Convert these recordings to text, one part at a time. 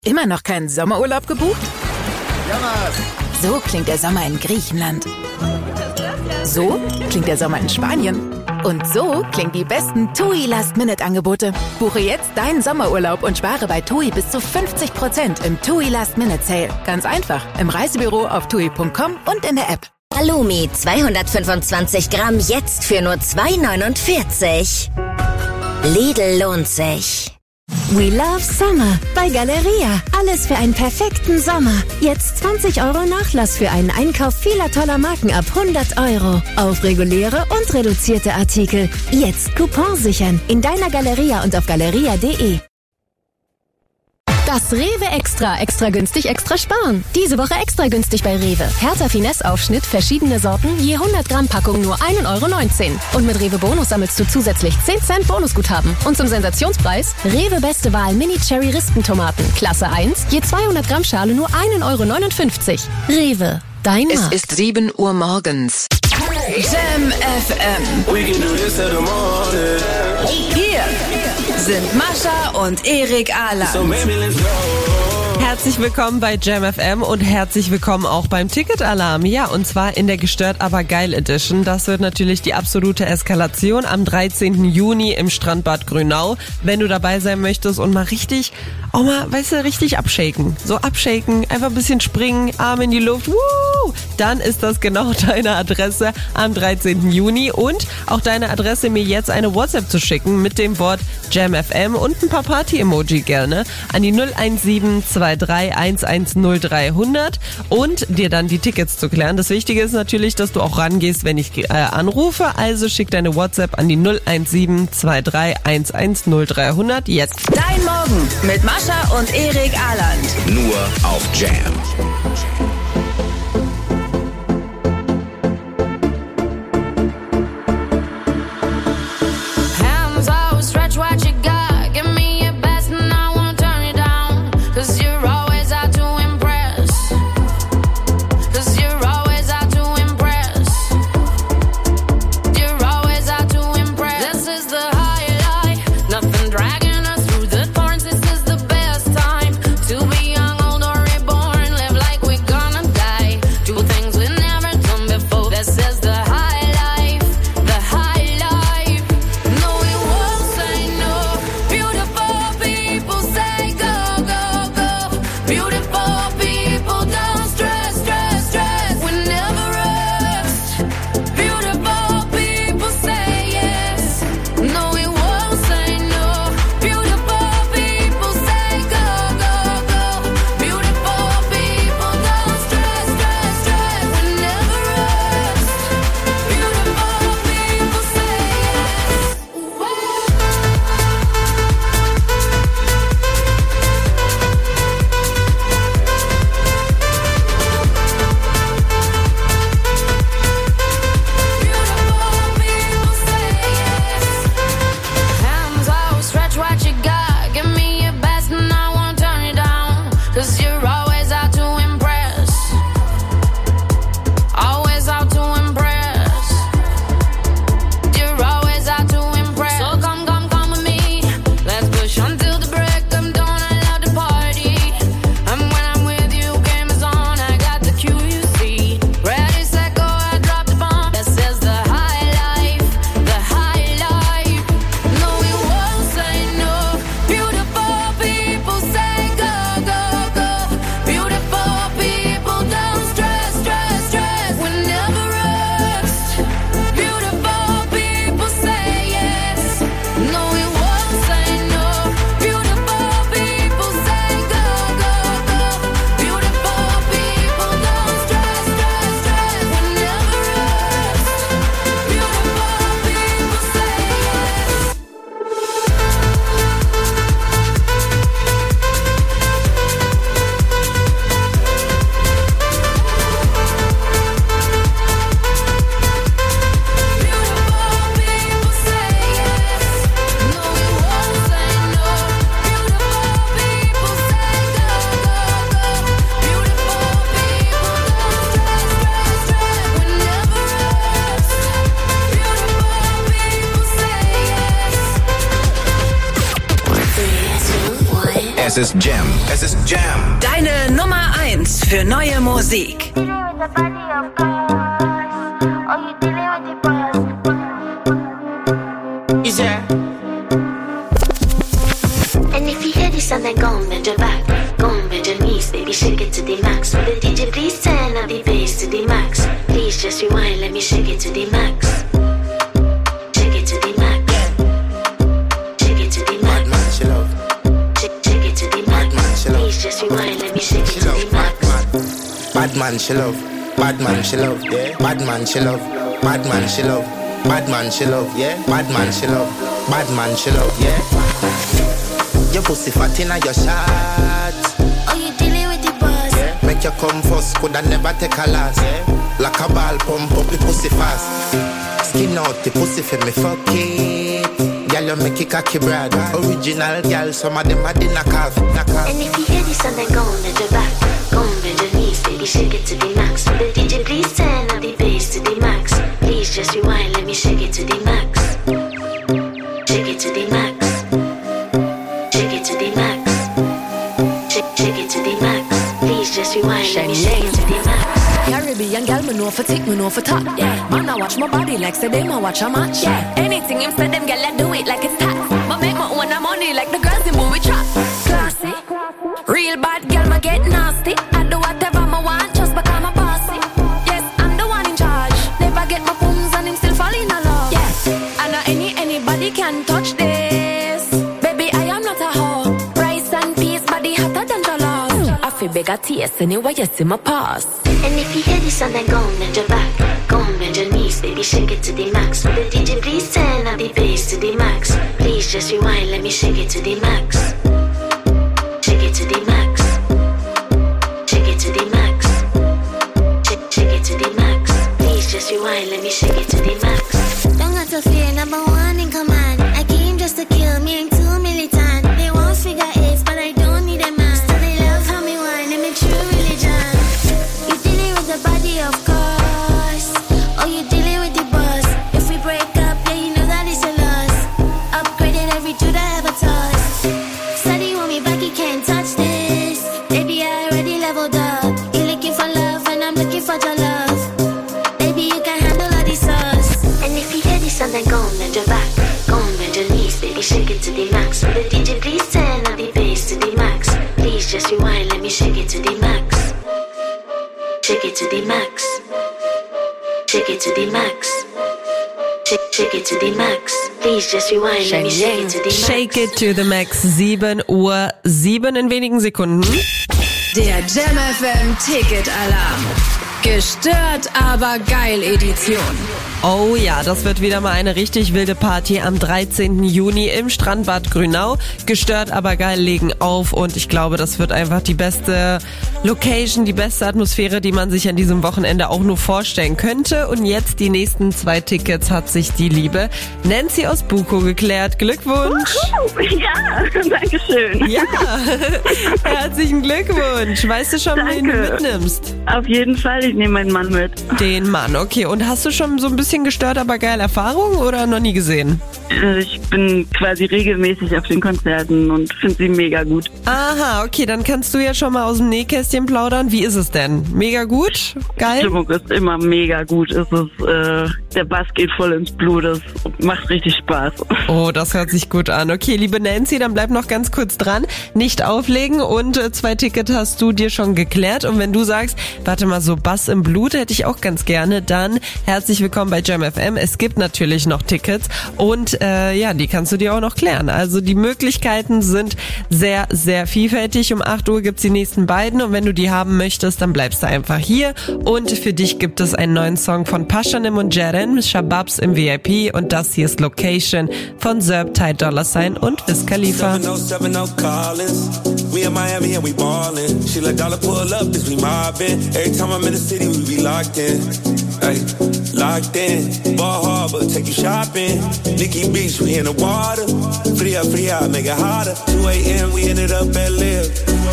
Immer noch keinen Sommerurlaub gebucht? So klingt der Sommer in Griechenland. So klingt der Sommer in Spanien. Und so klingen die besten TUI Last-Minute-Angebote. Buche jetzt deinen Sommerurlaub und spare bei TUI bis zu 50% im TUI Last-Minute-Sale. Ganz einfach, im Reisebüro auf TUI.com und in der App. Halloumi 225 Gramm jetzt für nur 2,49. Lidl lohnt sich. We love Summer bei Galeria. Alles für einen perfekten Sommer. Jetzt 20 € Nachlass für einen Einkauf vieler toller Marken ab 100 € auf reguläre und reduzierte Artikel. Jetzt Coupon sichern in deiner Galeria und auf galeria.de. Das Rewe Extra. Extra günstig, extra sparen. Diese Woche extra günstig bei Rewe. Hertha Finesse Aufschnitt, verschiedene Sorten, je 100 Gramm Packung nur 1,19 €. Und mit Rewe Bonus sammelst du zusätzlich 10 Cent Bonusguthaben. Und zum Sensationspreis Rewe Beste Wahl Mini Cherry Rispentomaten. Klasse 1, je 200 Gramm Schale nur 1,59 €. Rewe, dein Markt. Es ist 7 Uhr morgens. Jam FM. Hier sind Mascha und Erik Aland. Herzlich willkommen bei Jam FM und herzlich willkommen auch beim Ticketalarm. Ja, und zwar in der Gestört aber geil Edition. Das wird natürlich die absolute Eskalation am 13. Juni im Strandbad Grünau. Wenn du dabei sein möchtest und mal richtig, richtig abshaken. So abshaken, einfach ein bisschen springen, Arme in die Luft, dann ist das genau deine Adresse am 13. Juni und auch deine Adresse, mir jetzt eine WhatsApp zu schicken mit dem Wort Jam FM und ein paar Party-Emoji gerne an die 01723 110300 und dir dann die Tickets zu klären. Das Wichtige ist natürlich, dass du auch rangehst, wenn ich anrufe. Also schick deine WhatsApp an die 01723 110300 jetzt. Dein Morgen mit Mascha und Erik Aland. Nur auf Jam. Es ist Jam. Es ist Jam. Deine Nummer 1 für neue Musik. And if you hear this song, then go and bend your back. Go and bend your knees, baby, shake it to the max. Will the DJ please turn up the bass to the max? Please just rewind, let me shake it to the max. Shake it to the max. Shake it to the max. Bad man, she love. Shake it to the max. Please just rewind, let me shake it to the max. Bad man, she love. Bad man, she love. Yeah. Bad man, she love. Bad man, she love. Bad man, she love. Yeah. Bad man, she love. Bad man, she love. Yeah. Your pussy fat inna your shots. Oh, you dealing with the boss? Yeah. Make you come first, coulda never take a last. Yeah. Like a ball, pump up the pussy fast. Skin out the pussy for me, fuck it. Girl, you make it cocky brad. Original girl, some of them are the knockoff. And if you hear this song, then go and bend your back. Go and bend your knees, baby, shake it to the max. Will the DJ please turn up the bass to the max? Please just rewind, let me shake it to the max. Shake it to the max. Shake it to the max. Shake it to the max. Please just rewind, let me shake it to the max. Caribbean girl, me know for tick, me know for top. Yeah, man, I watch my body like say them I watch a match. Yeah, anything him say them girl, I do it like it's tax. But make my own money like the girls in movie trap. Classy, real bad girl, me get nasty. I do whatever I want just because I'm bossy. Yes, I'm the one in charge. Never get my booms and him still fall in love. Yes, I know anybody can touch this. Baby, I am not a hoe. Rice and peas, body hotter than jollof. I feel big a taste anyway, you see my pass. And if you hear this song, then go and bend your back. Go and bend your knees, baby, shake it to the max. Will the DJ please turn up the bass to the max? Please just rewind, let me shake it to the max. Shake it to the max. Shake it to the max. Shake it to the max. Please just rewind, let me shake it to the max. Don't got to fear, number one in command. I came just to kill me and too militant. They won't figure eights, but I don't need a man. Still they love how me whine, I'm a true religion. You dealing with the body, of course. Oh, you dealing with the boss. If we break up, yeah, you know that it's a loss. Upgraded every dude I ever touched. Steady want me back, you can't touch this. Baby, I already leveled up. You're looking for love, and I'm looking for your love. Baby, you can handle all the sauce. And if you hear this song, then go and bend your back. Go and bend your knees, baby, shake it to the max. Will the DJ please turn up the bass to the max? Please just rewind, let me shake it to the max. Shake it to the max. Shake it to the max. Shake it to the max. Please just rewind, let me shake it to the max. Shake it to the max. 7:07 in wenigen Sekunden. Der Jam FM Ticket Alarm. Gestört, aber geil Edition. Oh ja, das wird wieder mal eine richtig wilde Party am 13. Juni im Strandbad Grünau. Gestört, aber geil legen auf und ich glaube, das wird einfach die beste Location, die beste Atmosphäre, die man sich an diesem Wochenende auch nur vorstellen könnte. Und jetzt die nächsten 2 Tickets hat sich die liebe Nancy aus Buko geklärt. Glückwunsch! Ja, danke schön. Ja, herzlichen Glückwunsch. Weißt du schon, wen du mitnimmst? Auf jeden Fall, ich nehme meinen Mann mit. Den Mann, okay. Und hast du schon so ein bisschen gestört, aber geil Erfahrung oder noch nie gesehen? Ich bin quasi regelmäßig auf den Konzerten und finde sie mega gut. Aha, okay, dann kannst du ja schon mal aus dem Nähkästchen plaudern. Wie ist es denn? Mega gut? Geil? Die Stimmung ist immer mega gut. Der Bass geht voll ins Blut. Es macht richtig Spaß. Oh, das hört sich gut an. Okay, liebe Nancy, dann bleib noch ganz kurz dran. Nicht auflegen und 2 Tickets hast du dir schon geklärt. Und wenn du sagst, warte mal, so Bass im Blut hätte ich auch ganz gerne, dann herzlich willkommen bei Jam FM. Es gibt natürlich noch Tickets und ja, die kannst du dir auch noch klären. Also die Möglichkeiten sind sehr, sehr vielfältig. Um 8 Uhr gibt's die nächsten beiden und wenn du die haben möchtest, dann bleibst du einfach hier. Und für dich gibt es einen neuen Song von Pashanim und Jaren, Shababs im VIP und das hier ist Location von Zerb, Ty Dolla $ign und Wiz Khalifa. 707 Collins. We in Miami and we ballin'. She let dollar pull up, bitch, we mobbin'. Every time I'm in the city, we be locked in. Ay, locked in. Ball Harbor, take you shopping. Nikki Beach, we in the water. Free up, make it hotter. 2 a.m., we ended up at Live.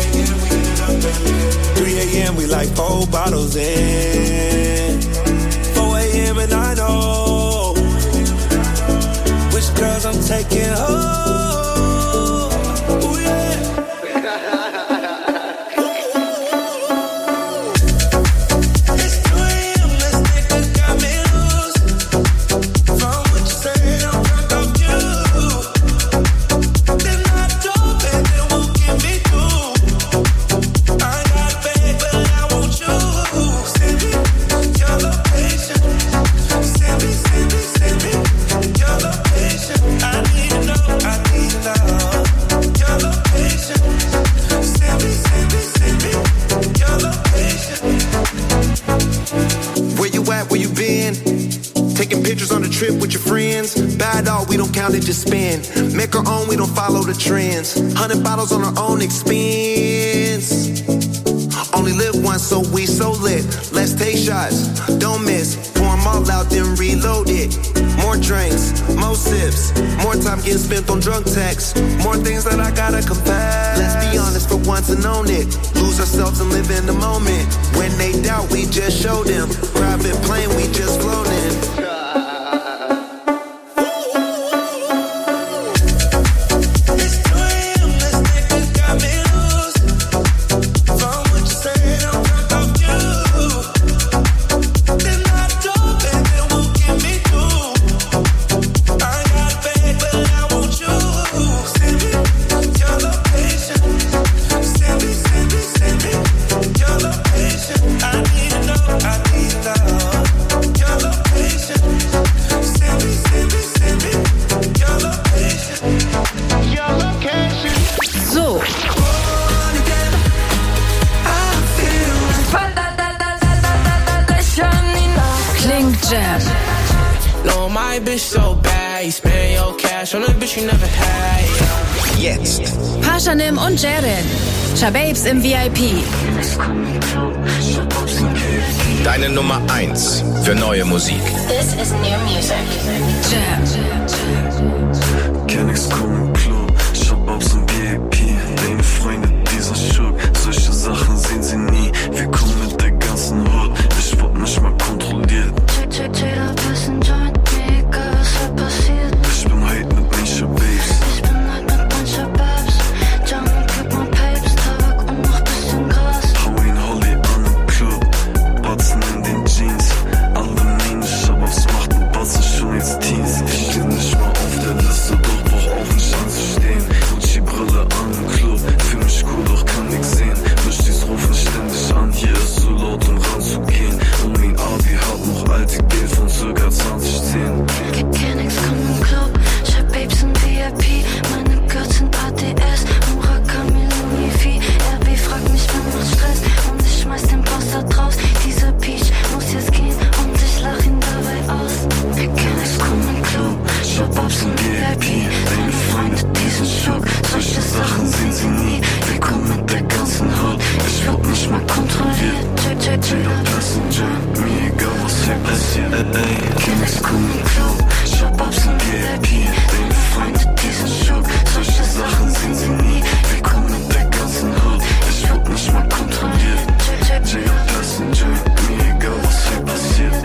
3 a.m., we like 4 bottles in. 4 a.m. and I know which girls I'm taking home. Ooh, yeah. account, it just spin. Make our own, we don't follow the trends. 100 bottles on our own expense. Only live once, so we so lit. Let's take shots, don't miss. Pour them all out, then reload it. More drinks, more sips. More time getting spent on drunk texts. More things that I gotta confess. Let's be honest for once and own it. Lose ourselves and live in the moment. When they doubt, we just show them. Private plane, we just flown in. Jetzt. Pashanim und Jaren. Shababes im VIP. Deine Nummer 1 für neue Musik. This is new music. Jam. Kenn nix kommen im Club, Shababs im VIP. Deine Freunde, dieser Schurk, solche Sachen sehen sie nie. Wir kommen mit der ganzen Hut, ich wurde nicht mal kontrolliert. Ich bin heute mit den Shababs. Hau ihn Holly an im Club, Batzen in den Jeans. Alle meine Shababs machten Batzen schon als Teens. Ich steh nicht mal auf der Liste, doch brauch auch nicht anzustehen. Gucci-Brille an im Club, fühl mich cool, doch kann nix sehen. Mischtis rufen ständig an, hier ist so laut, um ranzugehen. Und mein Abi hat noch alte Geld von circa 2010. Kenn nix, komm im Club, Shababes im VIP. Meine Girls sind ADS, Murakami, Louis V. RB fragt mich, wer macht Stress und ich schmeiß den Boss da draus. Dieser Peach muss jetzt gehen und ich lach ihn dabei aus. Kenn nix, komm im Club, Shababs im VIP. Deine Freunde, diesen Schock, solche Sachen sehen sie nie. Wir kommen mit der ganzen Hut, ich wurde nicht mal kontrolliert. Jeder Passenger, mir egal was hier passiert. Kenn nix, komm im Club, Shababs im VIP. Deine Freunde, diesen Schock, solche Sachen sehen sie nie. Wir kommen mit der ganzen Hut, ich wurde nicht mal kontrolliert. Jeder Passenger, mir egal was hier passiert.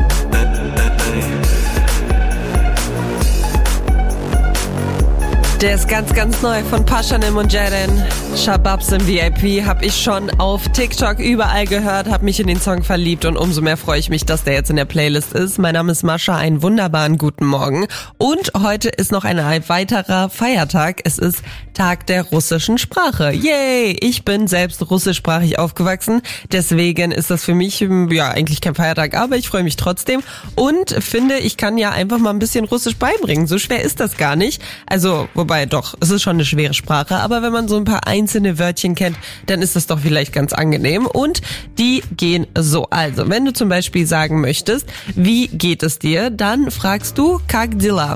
Der ist ganz, ganz neu von Pashanim und Jaren. Shababs im VIP habe ich schon auf TikTok überall gehört, habe mich in den Song verliebt und umso mehr freue ich mich, dass der jetzt in der Playlist ist. Mein Name ist Mascha, einen wunderbaren guten Morgen. Und heute ist noch ein weiterer Feiertag. Es ist Tag der russischen Sprache. Yay! Ich bin selbst russischsprachig aufgewachsen, deswegen ist das für mich ja eigentlich kein Feiertag, aber ich freue mich trotzdem und finde, ich kann ja einfach mal ein bisschen Russisch beibringen. So schwer ist das gar nicht. Also, wobei doch, es ist schon eine schwere Sprache, aber wenn man so ein paar einzelne Wörtchen kennt, dann ist das doch vielleicht ganz angenehm und die gehen so. Also, wenn du zum Beispiel sagen möchtest, wie geht es dir, dann fragst du Kak dela.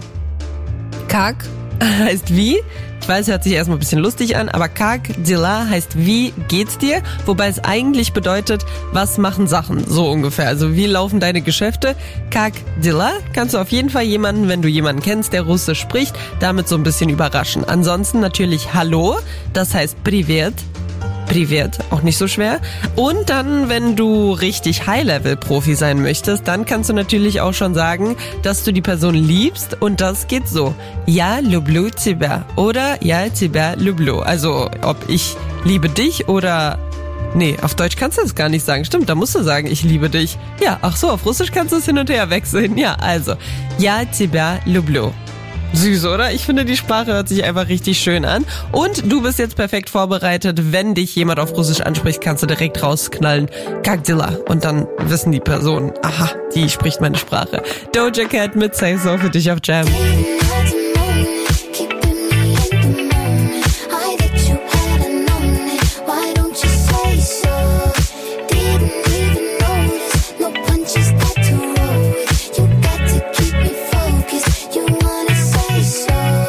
Kak heißt wie. Ich weiß, hört sich erstmal ein bisschen lustig an, aber Kak dela heißt wie geht's dir, wobei es eigentlich bedeutet, was machen Sachen, so ungefähr. Also wie laufen deine Geschäfte? Kak dela kannst du auf jeden Fall jemanden, wenn du jemanden kennst, der Russisch spricht, damit so ein bisschen überraschen. Ansonsten natürlich Hallo, das heißt Privet. Privet, auch nicht so schwer. Und dann, wenn du richtig High-Level-Profi sein möchtest, dann kannst du natürlich auch schon sagen, dass du die Person liebst und das geht so. Ja, lublю тебя oder ja, тебя люблю. Also, ob ich liebe dich oder... Nee, auf Deutsch kannst du das gar nicht sagen. Stimmt, da musst du sagen, ich liebe dich. Ja, ach so, auf Russisch kannst du es hin und her wechseln. Ja, also, ja, тебя люблю. Süß, oder? Ich finde, die Sprache hört sich einfach richtig schön an. Und du bist jetzt perfekt vorbereitet. Wenn dich jemand auf Russisch anspricht, kannst du direkt rausknallen. Kak dela. Und dann wissen die Personen, aha, die spricht meine Sprache. Doja Cat mit Say So für dich auf Jam. So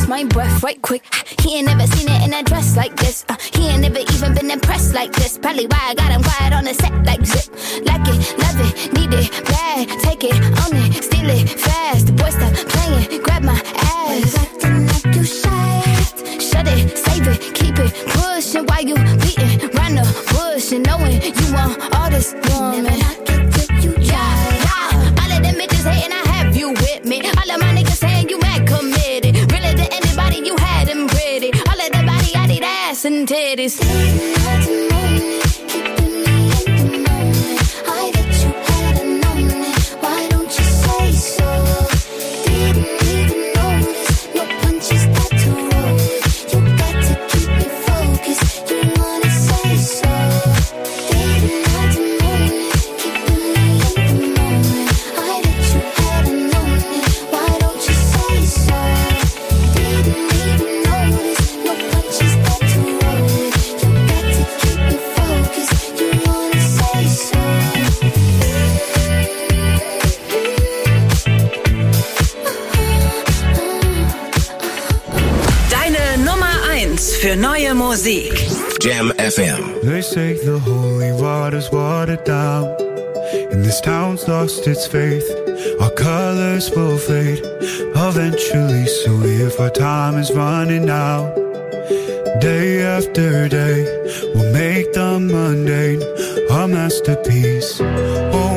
my breath right quick. He ain't never seen it in a dress like this. He ain't never even been impressed like this. Probably why I got him quiet on the set like zip. Like it, love it, need it, bad. Take it, own it, steal it, fast. The boy stop playing, grab my ass. Acting like you shy. Shut it, save it, keep it pushing while you beating round the bush and knowing you want all this woman. All of them bitches hating, I have you with me. All of my niggas saying you mad committed. Really to anybody, you had them pretty. All of the body, I need ass and titties. Für neue Musik. Jam FM. They say the holy water's watered down, and this town's lost its faith. Our colors will fade eventually, so if our time is running out, day after day, we'll make the mundane a masterpiece. Oh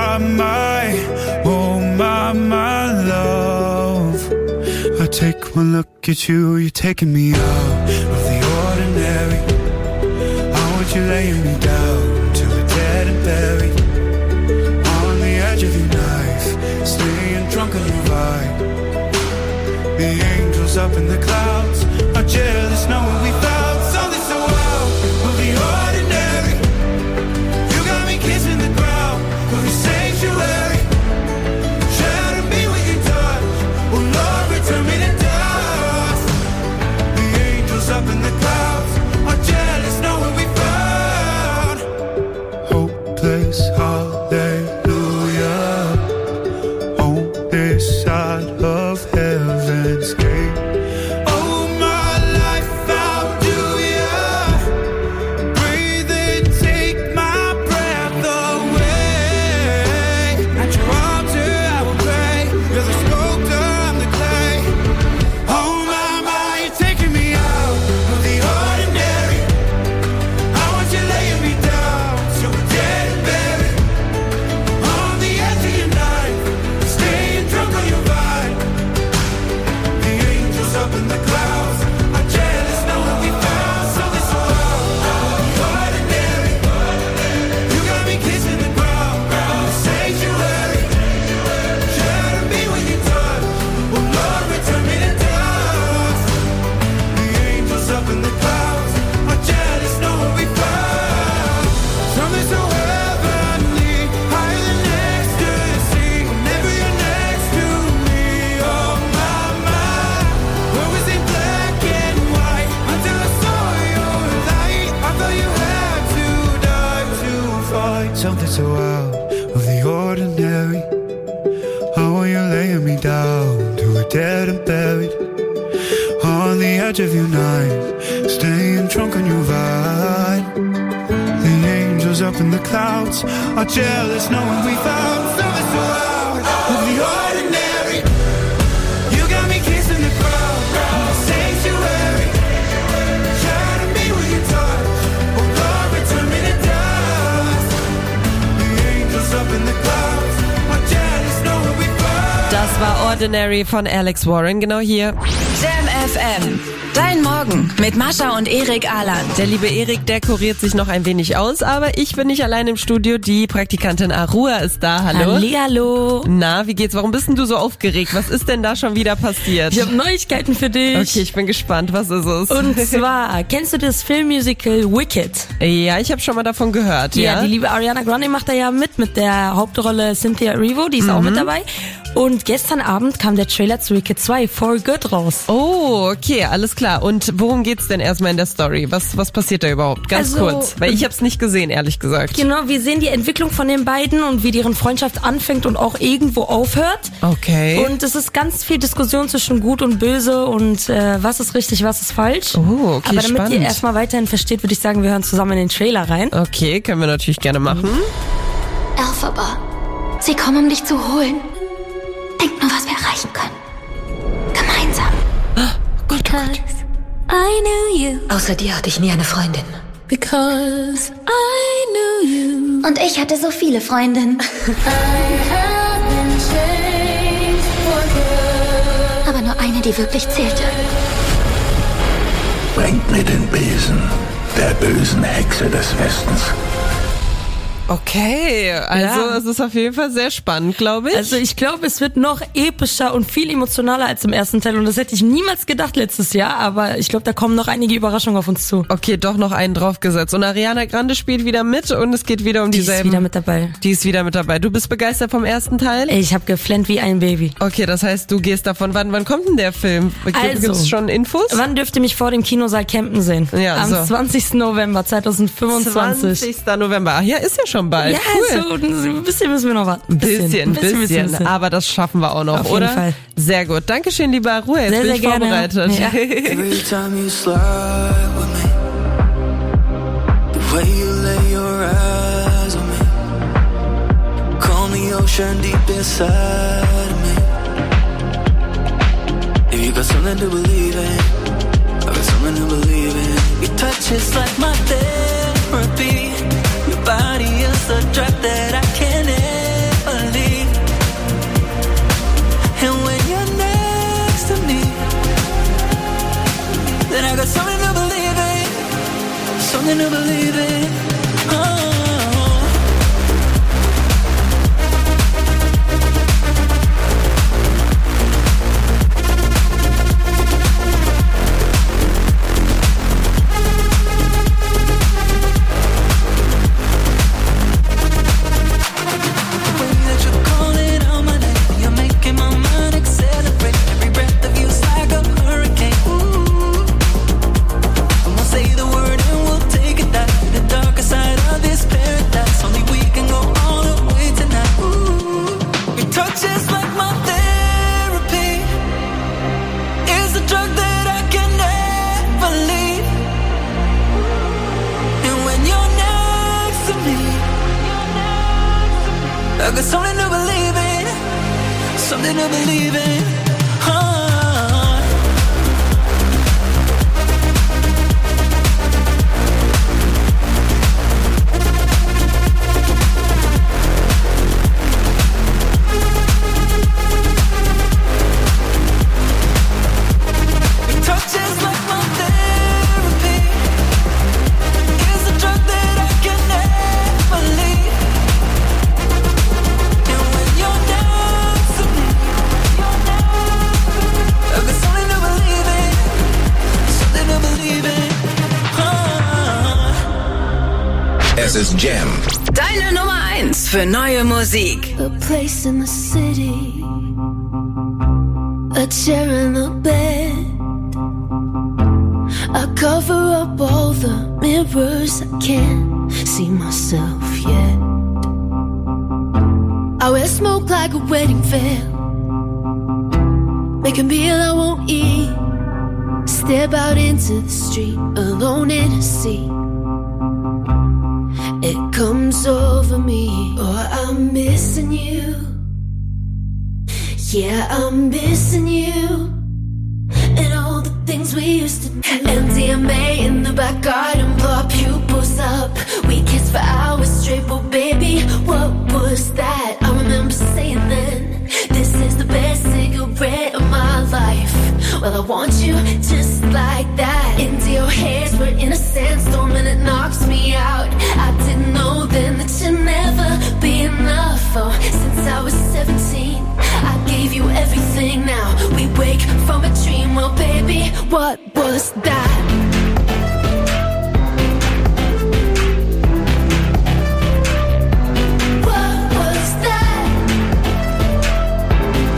my love, I take one look at you, you're taking me out of the ordinary. I want you laying me down till we're dead and buried, on the edge of your knife, staying drunk on your vibe. The angels up in the clouds are jealous knowing we found something so out of the ordinary. You got me kissing the ground of the sanctuary. Shadow me with your touch, oh Lord, return me to dust. The angels up in the clouds are jealous knowing we found hopeless hallelujah on this side of heaven's gate. Oh my life, how do ya breathe and take my breath away? At your altar I will pray, you're the sculptor, I'm the clay. Oh my, you're taking me out of the ordinary. I want you laying me down till we're dead and buried, on the edge of your knife, staying drunk on your vibe. The angels up in the clouds are jealous knowing we found something so out of the ordinary. You got me kissing the ground of the sanctuary. Shadow me with your touch, oh Lord, return me to dust. The angels up in the clouds are jealous knowing we found something so heavenly, higher than ecstasy. Whenever you're next to me, oh my, where was it black and white until I saw your light? I thought you had to die to find something so out of the ordinary. How are you laying me down till we're dead and buried, on the edge of your night, staying drunk on your vibe. The angels up in the clouds are jealous knowing we found something so out of the ordinary. You got me kissing the ground of the sanctuary. Shadow me with your touch, oh Lord, return me to dust. The angels up in the clouds are jealous knowing we found. Das war Ordinary von Alex Warren, genau hier. Jam FM. Dein Morgen mit Mascha und Erik Ahland. Der liebe Erik, der kuriert sich noch ein wenig aus, aber ich bin nicht allein im Studio. Die Praktikantin Arua ist da. Hallo. Hallihallo. Na, wie geht's? Warum bist denn du so aufgeregt? Was ist denn da schon wieder passiert? Ich habe Neuigkeiten für dich. Okay, ich bin gespannt. Was ist es? Und zwar, kennst du das Filmmusical Wicked? Ja, ich habe schon mal davon gehört. Ja, die liebe Ariana Grande macht da ja mit der Hauptrolle Cynthia Erivo, die ist auch mit dabei. Und gestern Abend kam der Trailer zu Wicked 2, For Good, raus. Oh, okay, alles klar. Und worum geht's denn erstmal in der Story? Was passiert da überhaupt? Ganz kurz, weil ich hab's nicht gesehen, ehrlich gesagt. Genau, wir sehen die Entwicklung von den beiden und wie deren Freundschaft anfängt und auch irgendwo aufhört. Okay. Und es ist ganz viel Diskussion zwischen Gut und Böse und was ist richtig, was ist falsch. Oh, okay, aber damit spannend. ihr erstmal weiterhin versteht, würde ich sagen, wir hören zusammen in den Trailer rein. Okay, können wir natürlich gerne machen. Elphaba, sie kommen, um dich zu holen. Denk nur, was wir erreichen können. Gemeinsam. Because I knew you. Außer dir hatte ich nie eine Freundin. Because I knew you. Und ich hatte so viele Freundinnen. Aber nur eine, die wirklich zählte. Bringt mir den Besen der bösen Hexe des Westens. Okay, also es ist auf jeden Fall sehr spannend, glaube ich. Also ich glaube, es wird noch epischer und viel emotionaler als im ersten Teil und das hätte ich niemals gedacht letztes Jahr, aber ich glaube, da kommen noch einige Überraschungen auf uns zu. Okay, doch noch einen draufgesetzt. Und Ariana Grande spielt wieder mit und es geht wieder um dieselben. Die ist wieder mit dabei. Die ist wieder mit dabei. Du bist begeistert vom ersten Teil? Ich habe geflennt wie ein Baby. Okay, das heißt, du gehst davon. Wann kommt denn der Film? Gibt's schon Infos? Wann dürft ihr mich vor dem Kinosaal campen sehen? Ja, am 20. November 2025. 20. November. Ach ja, ist ja schon bald. Ja, cool. so ein bisschen müssen wir noch warten. Ein bisschen. Aber das schaffen wir auch noch, auf oder? Jeden Fall. Sehr gut. Dankeschön, lieber Ruhe. Jetzt bin ich vorbereitet. Ja. Every time you slide with me, the way you lay your eyes on me, calm the ocean deep inside of me. If you got something to believe in, I got something to believe in. Your touch is like my therapy. Your body is a drug that I can't ever leave. And when you're next to me, then I got something to believe in. Something to believe in. Oh. I got something to believe in, something to believe in. Es ist Jam. Deine Nummer 1 für neue Musik. A place in the city, a chair and a bed. I cover up all the mirrors, I can't see myself yet. I wear smoke like a wedding veil, make a meal I won't eat, step out into the street, alone in a sea. It comes over me, oh, I'm missing you. Yeah, I'm missing you. And all the things we used to do. MDMA in the back garden, blow our pupils up. We kissed for hours straight, but baby, what was that? I remember saying then, this is the best cigarette of my life. Well, I want you just like that. Into your hands, we're in a sandstorm and it knocks me out. I didn't know then that you'd never be enough. Oh, since I was 17, I gave you everything. Now we wake from a dream. Well, baby, what was that? What was that?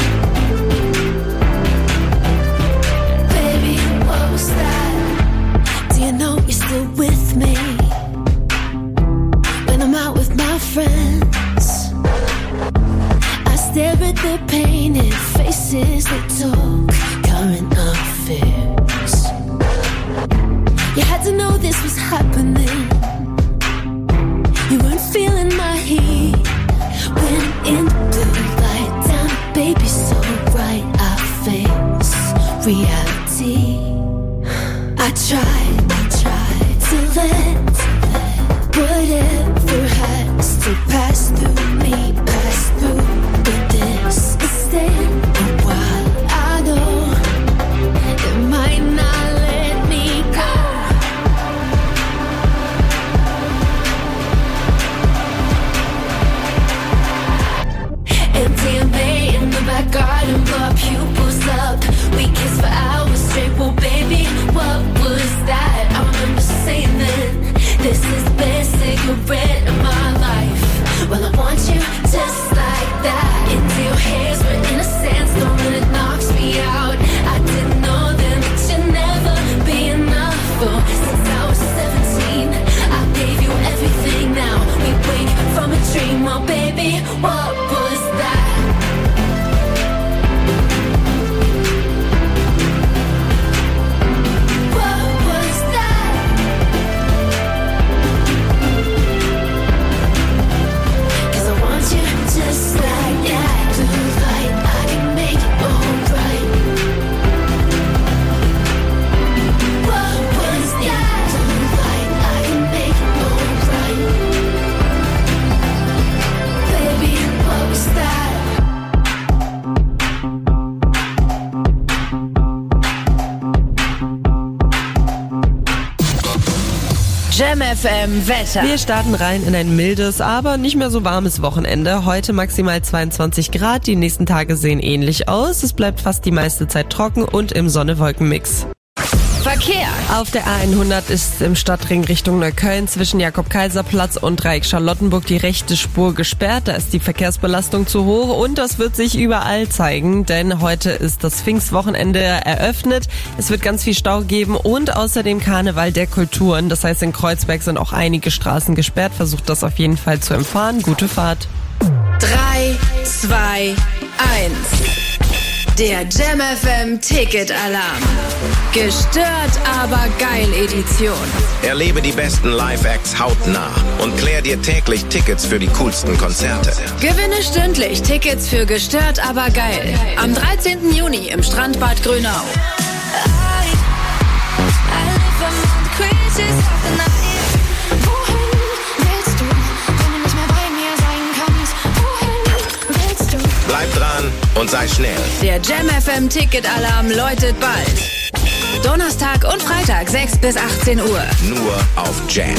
stare at their painted faces. They talk current affairs. You had to know this was happening. You weren't feeling my heat. Went in blue light down, baby, so bright. I face reality. I tried to let whatever has to pass through me, pass through. But this is staying a while. I know it might not let me go. MDMA in the back garden, blow pupils up. We kissed for hours straight, well baby, what was that? I remember saying then, this is the best cigarette of my life. Well, I want you just like that. Into your hairs, we're in a sandstorm and it knocks me out. I didn't know then that you'd never be enough. Oh, since I was 17, I gave you everything. Now we wake from a dream. Oh baby, what was that? Just like that, do right, I can make it alright. What was that? Do right, I can make it alright. Baby, what was that? Jam FM Wetter. Wir starten rein in ein mildes, aber nicht mehr so warmes Wochenende. Heute maximal 22 Grad, die nächsten Tage sehen ähnlich aus. Es bleibt fast die meiste Zeit trocken und im Sonne-Wolken-Mix. Verkehr. Auf der A100 ist im Stadtring Richtung Neukölln zwischen Jakob-Kaiser-Platz und Dreieck Charlottenburg die rechte Spur gesperrt. Da ist die Verkehrsbelastung zu hoch und das wird sich überall zeigen, denn heute ist das Pfingstwochenende eröffnet. Es wird ganz viel Stau geben und außerdem Karneval der Kulturen. Das heißt, in Kreuzberg sind auch einige Straßen gesperrt. Versucht das auf jeden Fall zu umfahren. Gute Fahrt. 3, 2, 1. Der Jam FM Ticket-Alarm. Gestört, aber geil Edition. Erlebe die besten Live-Acts hautnah und klär dir täglich Tickets für die coolsten Konzerte. Gewinne stündlich Tickets für Gestört, aber geil. Am 13. Juni im Strandbad Grünau. Bleib dran und sei schnell. Der Jam FM Ticket-Alarm läutet bald. Donnerstag und Freitag 6 bis 18 Uhr. Nur auf Jam.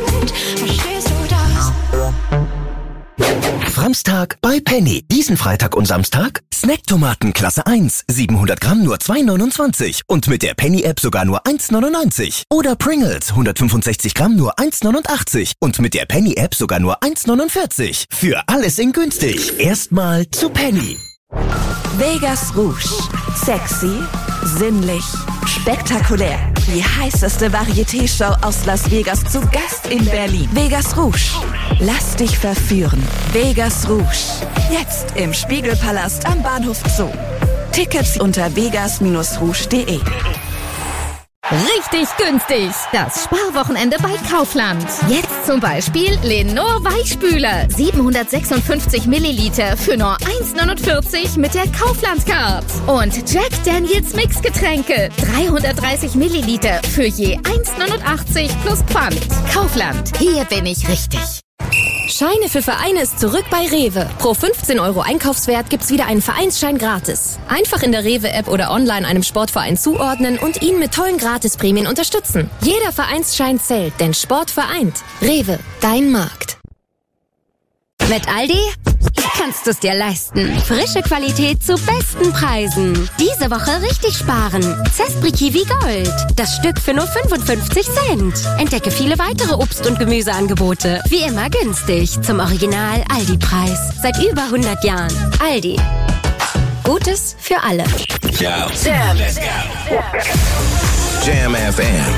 Samstag bei Penny. Diesen Freitag und Samstag Snacktomaten Klasse 1, 700 Gramm nur 2,29 und mit der Penny-App sogar nur 1,99. Oder Pringles, 165 Gramm nur 1,89 und mit der Penny-App sogar nur 1,49. Für alles in günstig. Erstmal zu Penny. Vegas Rouge. Sexy, sinnlich, spektakulär. Die heißeste Varieté-Show aus Las Vegas zu Gast in Berlin. Vegas Rouge. Lass dich verführen. Vegas Rouge. Jetzt im Spiegelpalast am Bahnhof Zoo. Tickets unter vegas-rouge.de. Richtig günstig. Das Sparwochenende bei Kaufland. Jetzt zum Beispiel Lenor Weichspüler. 756 Milliliter für nur 1,49 mit der Kaufland-Card. Und Jack Daniels Mixgetränke. 330 Milliliter für je 1,89 plus Pfand. Kaufland. Hier bin ich richtig. Scheine für Vereine ist zurück bei Rewe. Pro 15 € Einkaufswert gibt's wieder einen Vereinsschein gratis. Einfach in der Rewe-App oder online einem Sportverein zuordnen und ihn mit tollen Gratisprämien unterstützen. Jeder Vereinsschein zählt, denn Sport vereint. Rewe, dein Markt. Mit Aldi kannst du es dir leisten. Frische Qualität zu besten Preisen. Diese Woche richtig sparen. Zespri Kiwi Gold. Das Stück für nur 55 Cent. Entdecke viele weitere Obst- und Gemüseangebote. Wie immer günstig. Zum Original Aldi-Preis. Seit über 100 Jahren. Aldi. Gutes für alle. Ciao. Let's go. Jam FM.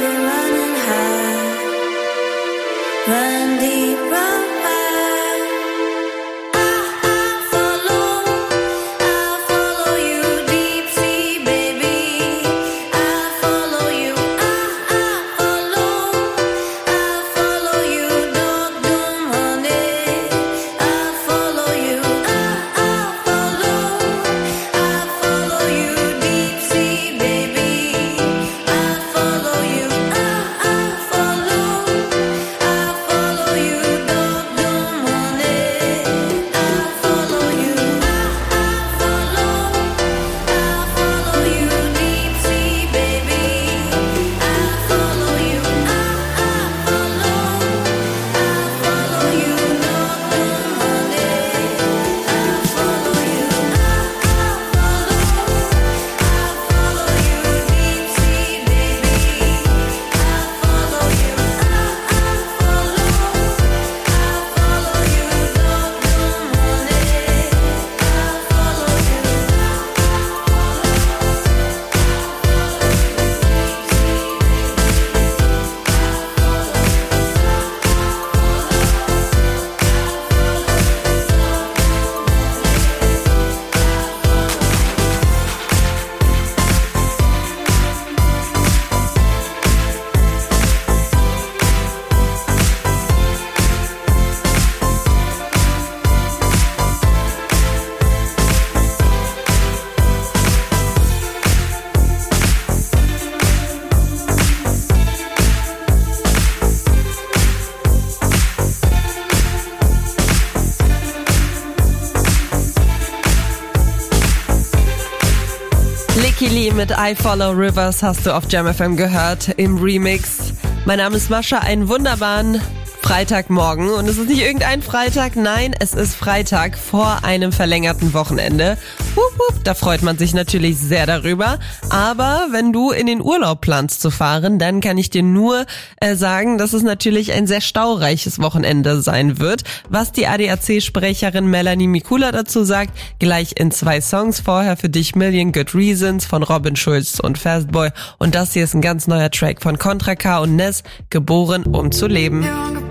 we're running high, run deep, run high. Lee mit I Follow Rivers hast du auf Jam FM gehört im Remix. Mein Name ist Mascha, einen wunderbaren Freitagmorgen und es ist nicht irgendein Freitag, nein, es ist Freitag vor einem verlängerten Wochenende. Da freut man sich natürlich sehr darüber, aber wenn du in den Urlaub planst zu fahren, dann kann ich dir nur sagen, dass es natürlich ein sehr staureiches Wochenende sein wird. Was die ADAC-Sprecherin Melanie Mikula dazu sagt, gleich in 2 Songs. Vorher für dich Million Good Reasons von Robin Schulz und Fastboy und das hier ist ein ganz neuer Track von Contra K und Ness, Geboren um zu leben.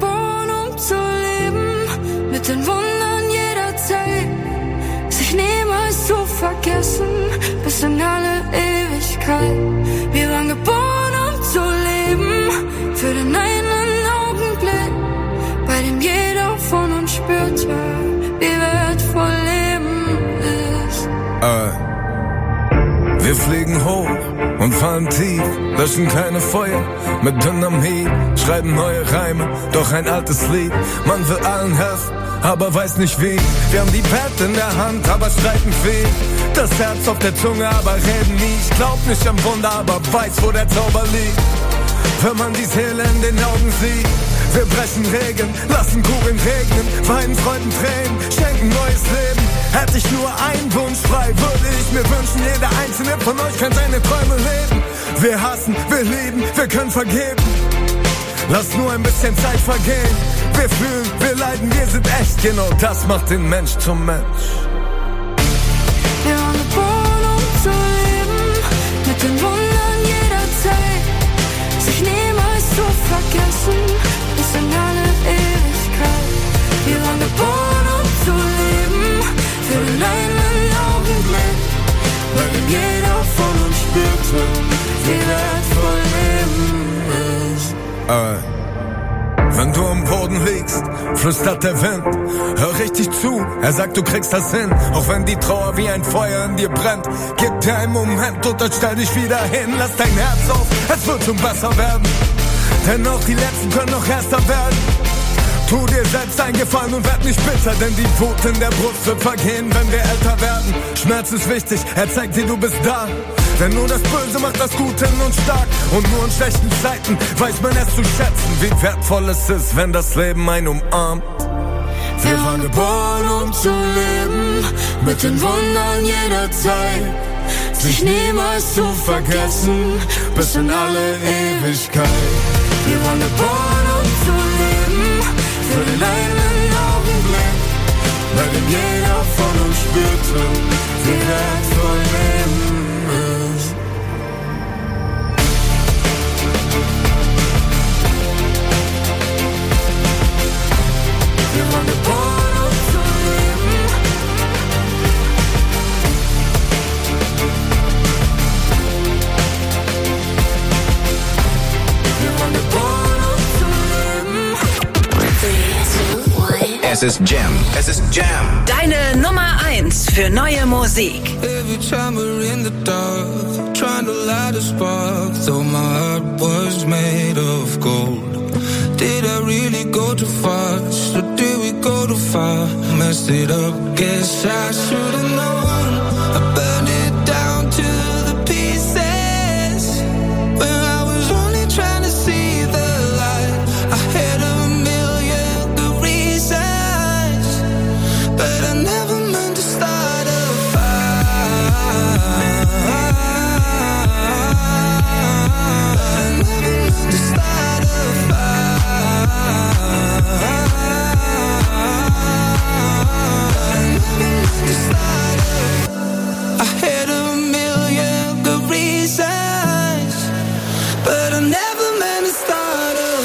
Zu leben, mit den Wundern jederzeit, sich niemals zu vergessen, bis in alle Ewigkeit. Wir waren geboren, um zu leben, für den einen Augenblick, bei dem jeder von uns spürte, wie wertvoll Leben ist. Wir fliegen hoch und fallen tief, löschen keine Feuer mit Dynamit, schreiben neue Reime, doch ein altes Lied. Man will allen helfen, aber weiß nicht wie. Wir haben die Pad in der Hand, aber streiten viel. Das Herz auf der Zunge, aber reden nie. Ich glaub nicht am Wunder, aber weiß, wo der Zauber liegt. Wenn man die Seele in den Augen sieht. Wir brechen Regeln, lassen Kugeln regnen, weinen, Freuden, Tränen, schenken neues Leben. Hätte ich nur einen Wunsch frei, würde ich mir wünschen, jeder einzelne von euch kann seine Träume leben. Wir hassen, wir lieben, wir können vergeben. Lass nur ein bisschen Zeit vergehen. Wir fühlen, wir leiden, wir sind echt. Genau das macht den Mensch zum Mensch. Wir waren geboren, um zu leben, mit den Wundern jederzeit, sich niemals zu vergessen, bis in alle Ewigkeit. Wir waren geboren, um zu leben, für den einen Augenblick, bei dem jeder von uns spürte, wie wertvoll Leben ist. Wenn du am Boden liegst, flüstert der Wind, hör richtig zu, er sagt, du kriegst das hin, auch wenn die Trauer wie ein Feuer in dir brennt. Gib dir einen Moment und dann stell dich wieder hin, lass dein Herz auf, es wird schon besser werden, denn auch die Letzten können noch erster werden. Tu dir selbst einen Gefallen und werd nicht bitter, denn die Wut in der Brust wird vergehen, wenn wir älter werden. Schmerz ist wichtig, er zeigt dir, du bist da. Denn nur das Böse macht das Gute in uns stark. Und nur in schlechten Zeiten weiß man es zu schätzen, wie wertvoll es ist, wenn das Leben einen umarmt. Wir waren geboren, um zu leben, mit den Wundern jederzeit, sich niemals zu vergessen, bis in alle Ewigkeit. Wir waren geboren, um zu leben, für den einen Augenblick, bei dem jeder von uns spürte, wie wertvoll Leben ist. Es ist Jam. Es ist Jam. Deine Nummer 1 für neue Musik. Every time we're in the dark, trying to light a spark, though my heart was made of gold. Did I really go too fast, or did we go too far? Messed it up, guess I should've known. I burned it down to the pieces, when I was only trying to see the light. I had a million good reasons, but I never meant to start a fire. I never meant to start a I had a million good reasons, but I never meant to start a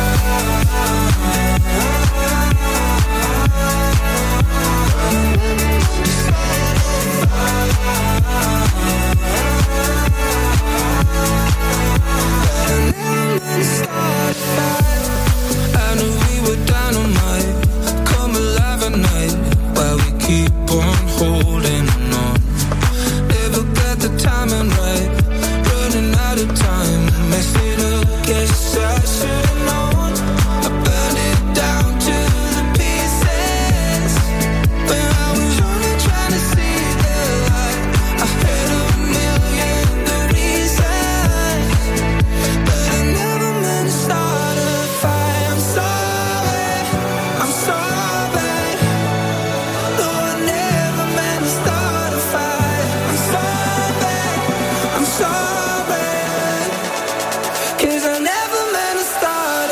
I knew we were dynamite, come alive at night, while we keep on holding on. Never got the timing right, running out of time, mess it up, guess I should've known. I burned it down to the pieces, when I was only trying to see the light. I had a million good reasons, but I never meant to start a fight. I'm sorry, I'm sorry. No, I never meant to start a fight. I'm sorry, I'm sorry. 'Cause I never meant to start a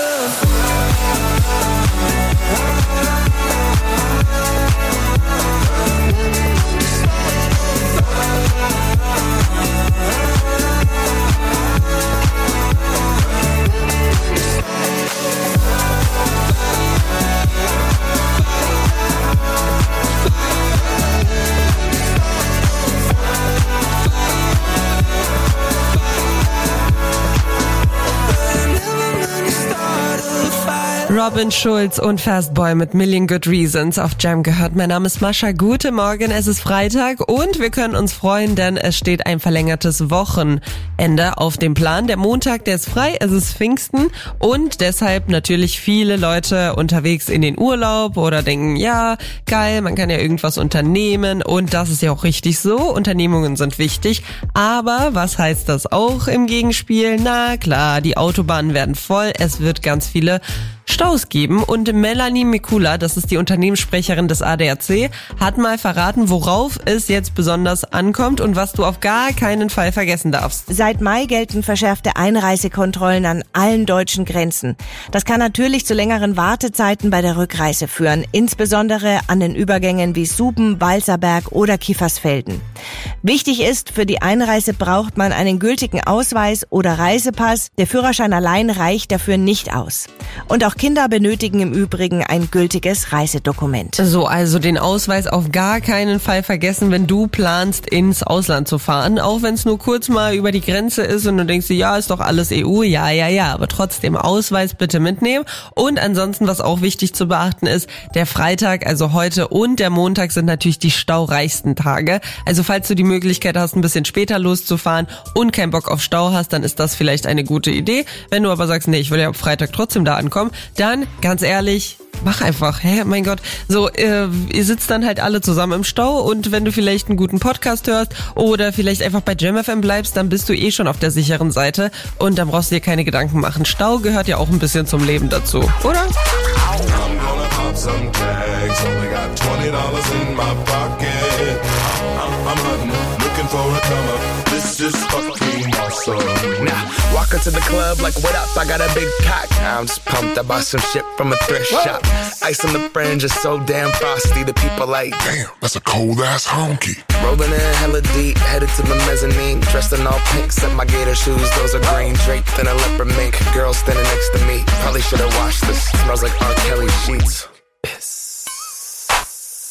Robin Schulz und Fastboy mit Million Good Reasons auf Jam gehört. Mein Name ist Mascha. Guten Morgen, es ist Freitag und wir können uns freuen, denn es steht ein verlängertes Wochenende auf dem Plan. Der Montag, der ist frei, es ist Pfingsten und deshalb natürlich viele Leute unterwegs in den Urlaub oder denken, ja, geil, man kann ja irgendwas unternehmen und das ist ja auch richtig so. Unternehmungen sind wichtig, aber was heißt das auch im Gegenspiel? Na klar, die Autobahnen werden voll, es wird ganz viele Staus geben und Melanie Mikula, das ist die Unternehmenssprecherin des ADAC, hat mal verraten, worauf es jetzt besonders ankommt und was du auf gar keinen Fall vergessen darfst. Seit Mai gelten verschärfte Einreisekontrollen an allen deutschen Grenzen. Das kann natürlich zu längeren Wartezeiten bei der Rückreise führen, insbesondere an den Übergängen wie Suben, Balzerberg oder Kiefersfelden. Wichtig ist, für die Einreise braucht man einen gültigen Ausweis oder Reisepass. Der Führerschein allein reicht dafür nicht aus. Und auch Kinder benötigen im Übrigen ein gültiges Reisedokument. So, also den Ausweis auf gar keinen Fall vergessen, wenn du planst, ins Ausland zu fahren. Auch wenn es nur kurz mal über die Grenze ist und du denkst dir, ja, ist doch alles EU, ja, aber trotzdem Ausweis bitte mitnehmen. Und ansonsten, was auch wichtig zu beachten ist, der Freitag, also heute und der Montag sind natürlich die staureichsten Tage. Also falls du die Möglichkeit hast, ein bisschen später loszufahren und keinen Bock auf Stau hast, dann ist das vielleicht eine gute Idee. Wenn du aber sagst, nee, ich will ja am Freitag trotzdem da ankommen, dann, ganz ehrlich, mach einfach, mein Gott. So, ihr sitzt dann halt alle zusammen im Stau und wenn du vielleicht einen guten Podcast hörst oder vielleicht einfach bei Jam FM bleibst, dann bist du eh schon auf der sicheren Seite und dann brauchst du dir keine Gedanken machen. Stau gehört ja auch ein bisschen zum Leben dazu, oder? This is fucking awesome. Now, walk into the club like, what up? I got a big pack. I'm just pumped. I bought some shit from a thrift shop. Ice on the fringe is so damn frosty. The people like, damn, that's a cold ass honky. Rolling in hella deep, headed to the mezzanine. Dressed in all pink, set my gator shoes. Those are green draped in a leopard mink. Girl standing next to me. Probably should have washed this. Smells like R. Kelly sheets. Piss.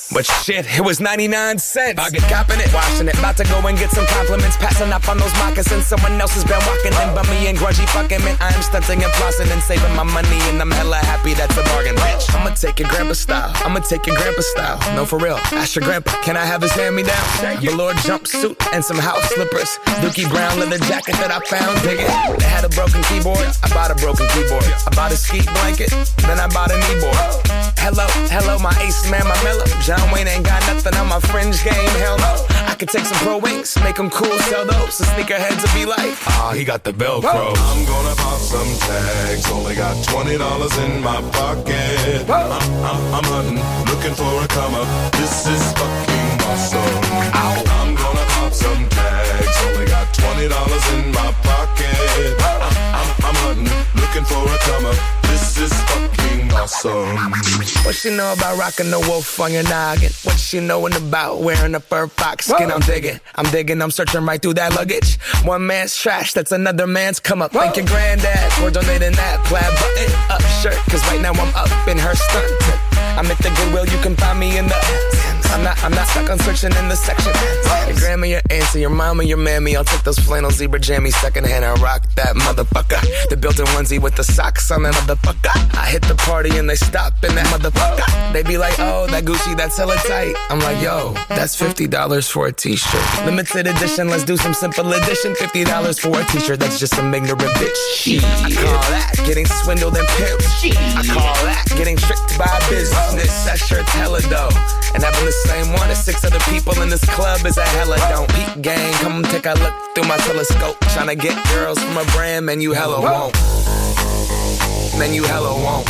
But shit, it was 99 cents. I get copping it, washing it, about to go and get some compliments, passing up on those moccasins. Someone else has been walking in by me and grudgy fucking man. I am stunting and flossing and saving my money, and I'm hella happy that's a bargain, bitch. I'ma take your grandpa style. No, for real. Ask your grandpa, can I have his hand-me-down? Velour jumpsuit and some house slippers. Dookie brown leather jacket that I found, dig it. They had a broken keyboard, I bought a broken keyboard. I bought a ski blanket, then I bought a kneeboard. Hello, my ace man, my mellow. John Wayne ain't got nothing on my fringe game, hell no. I could take some pro wings, make them cool, sell those. So sneakerheads will be like, he got the Velcro. I'm gonna pop some tags, only got $20 in my pocket. I'm hunting, looking for a come up. This is fucking awesome. I'm gonna pop some tags, only got $20 in my pocket. I'm hunting, looking for a come up. This is fucking awesome. What she know about rocking the wolf on your noggin? What she knowin' about wearing a fur fox skin? I'm digging, I'm searching right through that luggage. One man's trash, that's another man's come up. Thank your granddad for donating that plaid button up shirt, cause right now I'm up in her stunt. I'm at the Goodwill, you can find me in the I'm not stuck on searching in the section. Your grandma, your auntie, your mama, your mammy. I'll take those flannel zebra jammies secondhand and rock that motherfucker. The built-in onesie with the socks on that motherfucker. I hit the party and they stop in that motherfucker. They be like, oh, that Gucci, that's hella tight. I'm like, yo, that's $50 for a t-shirt. Limited edition, let's do some simple edition. $50 for a t-shirt, that's just some ignorant bitch. I call that getting swindled and pimped. I call that getting tricked by business. That shirt's hella dope. And having the same one as 6 other people in this club is a hella don't. Peep gang, come take a look through my telescope. Tryna get girls from a brand, man, you hella won't. Man, you hella won't.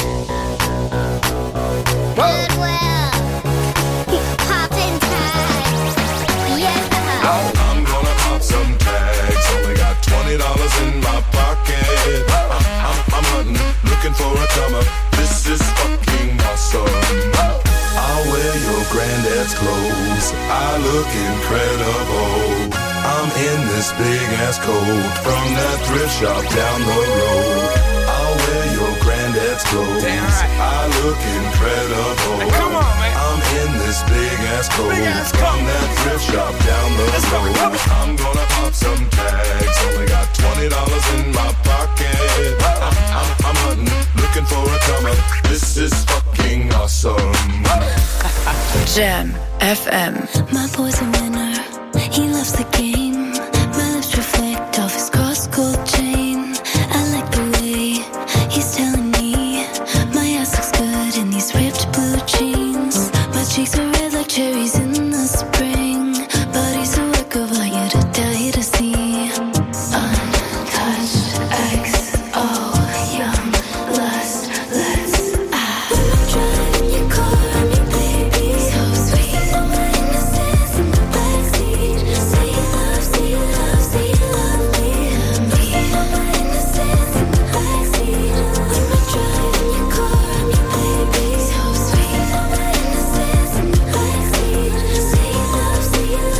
Goodwill. Poppin' tags. Yeah. I'm gonna pop some tags. Only got $20 in my pocket. I'm hunting, looking for a come up. This is fucking awesome. I'll wear your granddad's clothes. I look incredible. I'm in this big ass coat from that thrift shop down the road. I'll wear your granddad's clothes. I look incredible. Hey, come on, man. I'm in this big ass coat from that thrift shop down the road. I'm gonna pop some tags. Only got $20 in my pocket. I'm hunting, looking for a come up. This is fucking awesome. Jam FM. My boy's a winner, he loves the game. My lips reflect off his cross-gold chain. I like the way he's telling me my ass looks good in these ripped blue jeans. My cheeks are red like cherries in the spring. Body's a work of art, you to die to see. Untouched, XO, young, lust, let's driving your car, me baby, so sweet. All my innocence in the backseat. Say you love me, me. All my innocence in the backseat. I'm driving your car, me baby, so sweet. All my innocence in the backseat. Say you love me, me.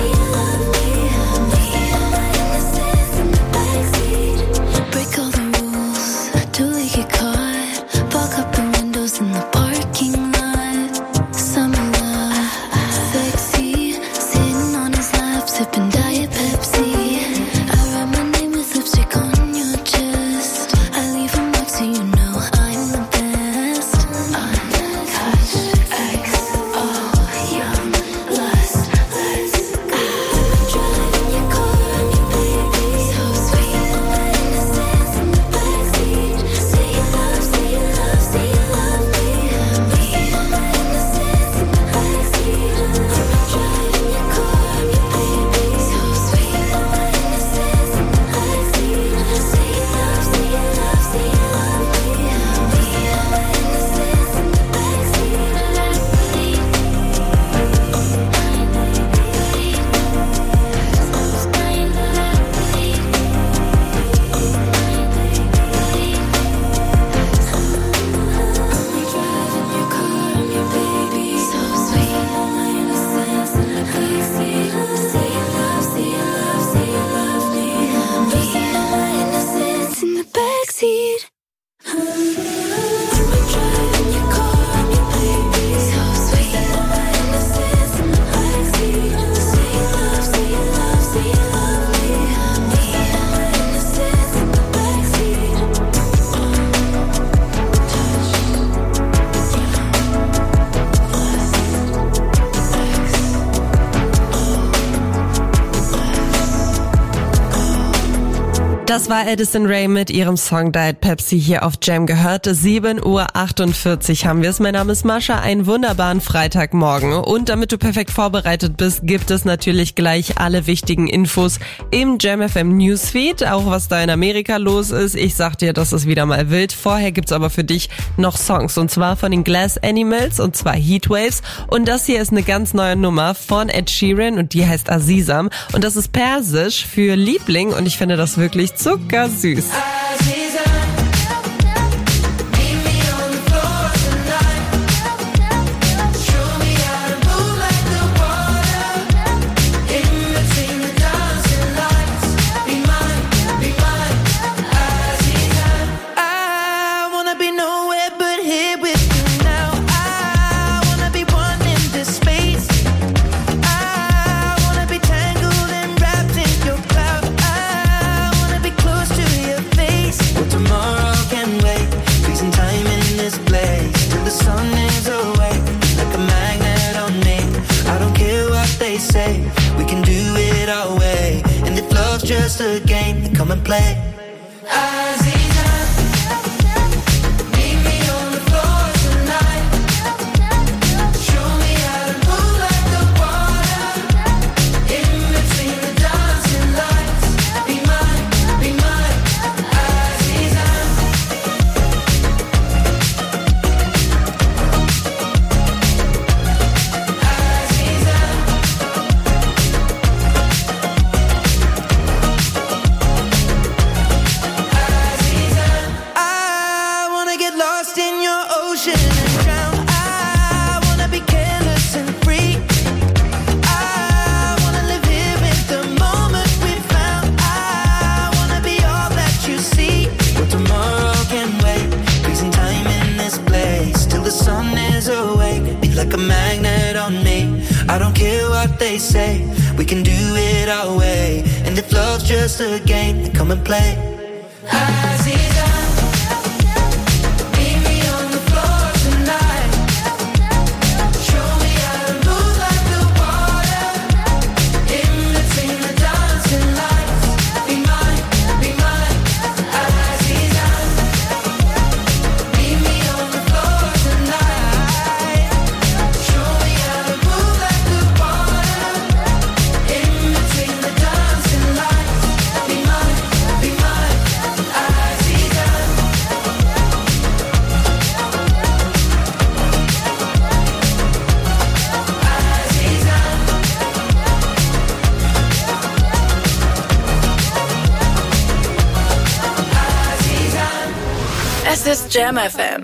All my innocence in the backseat. Break all the rules, do we get caught? Fog up the windows in the parking lot. Summer love, sexy, sitting on his lap, sipping Diet Pepsi. I write my name with lipstick on your chest. I leave a mark so you know I'm the best. Untouched, XO, young, lust, let's driving your car, me baby, so sweet. All my innocence in the backseat. Say you love me, me. All my innocence in the backseat. Driving your car, me baby, so sweet. All my innocence in the backseat. Say you love me, me. All my innocence in the backseat. I'm driving your car, me baby, so sweet. All my innocence Das war Addison Rae mit ihrem Song Diet Pepsi hier auf Jam gehört. 7:48 Uhr haben wir es. Mein Name ist Mascha. Einen wunderbaren Freitagmorgen. Und damit du perfekt vorbereitet bist, gibt es natürlich gleich alle wichtigen Infos im Jam FM Newsfeed. Auch was da in Amerika los ist. Ich sag dir, das ist wieder mal wild. Vorher gibt's aber für dich noch Songs. Und zwar von den Glass Animals und zwar Heatwaves. Und das hier ist eine ganz neue Nummer von Ed Sheeran und die heißt Azizam. Und das ist persisch für Liebling und ich finde das wirklich zuckersüß. Just a game, then come and play. Like a magnet on me. I don't care what they say. We can do it our way. And if love's just a game, then come and play. Es ist Jam FM.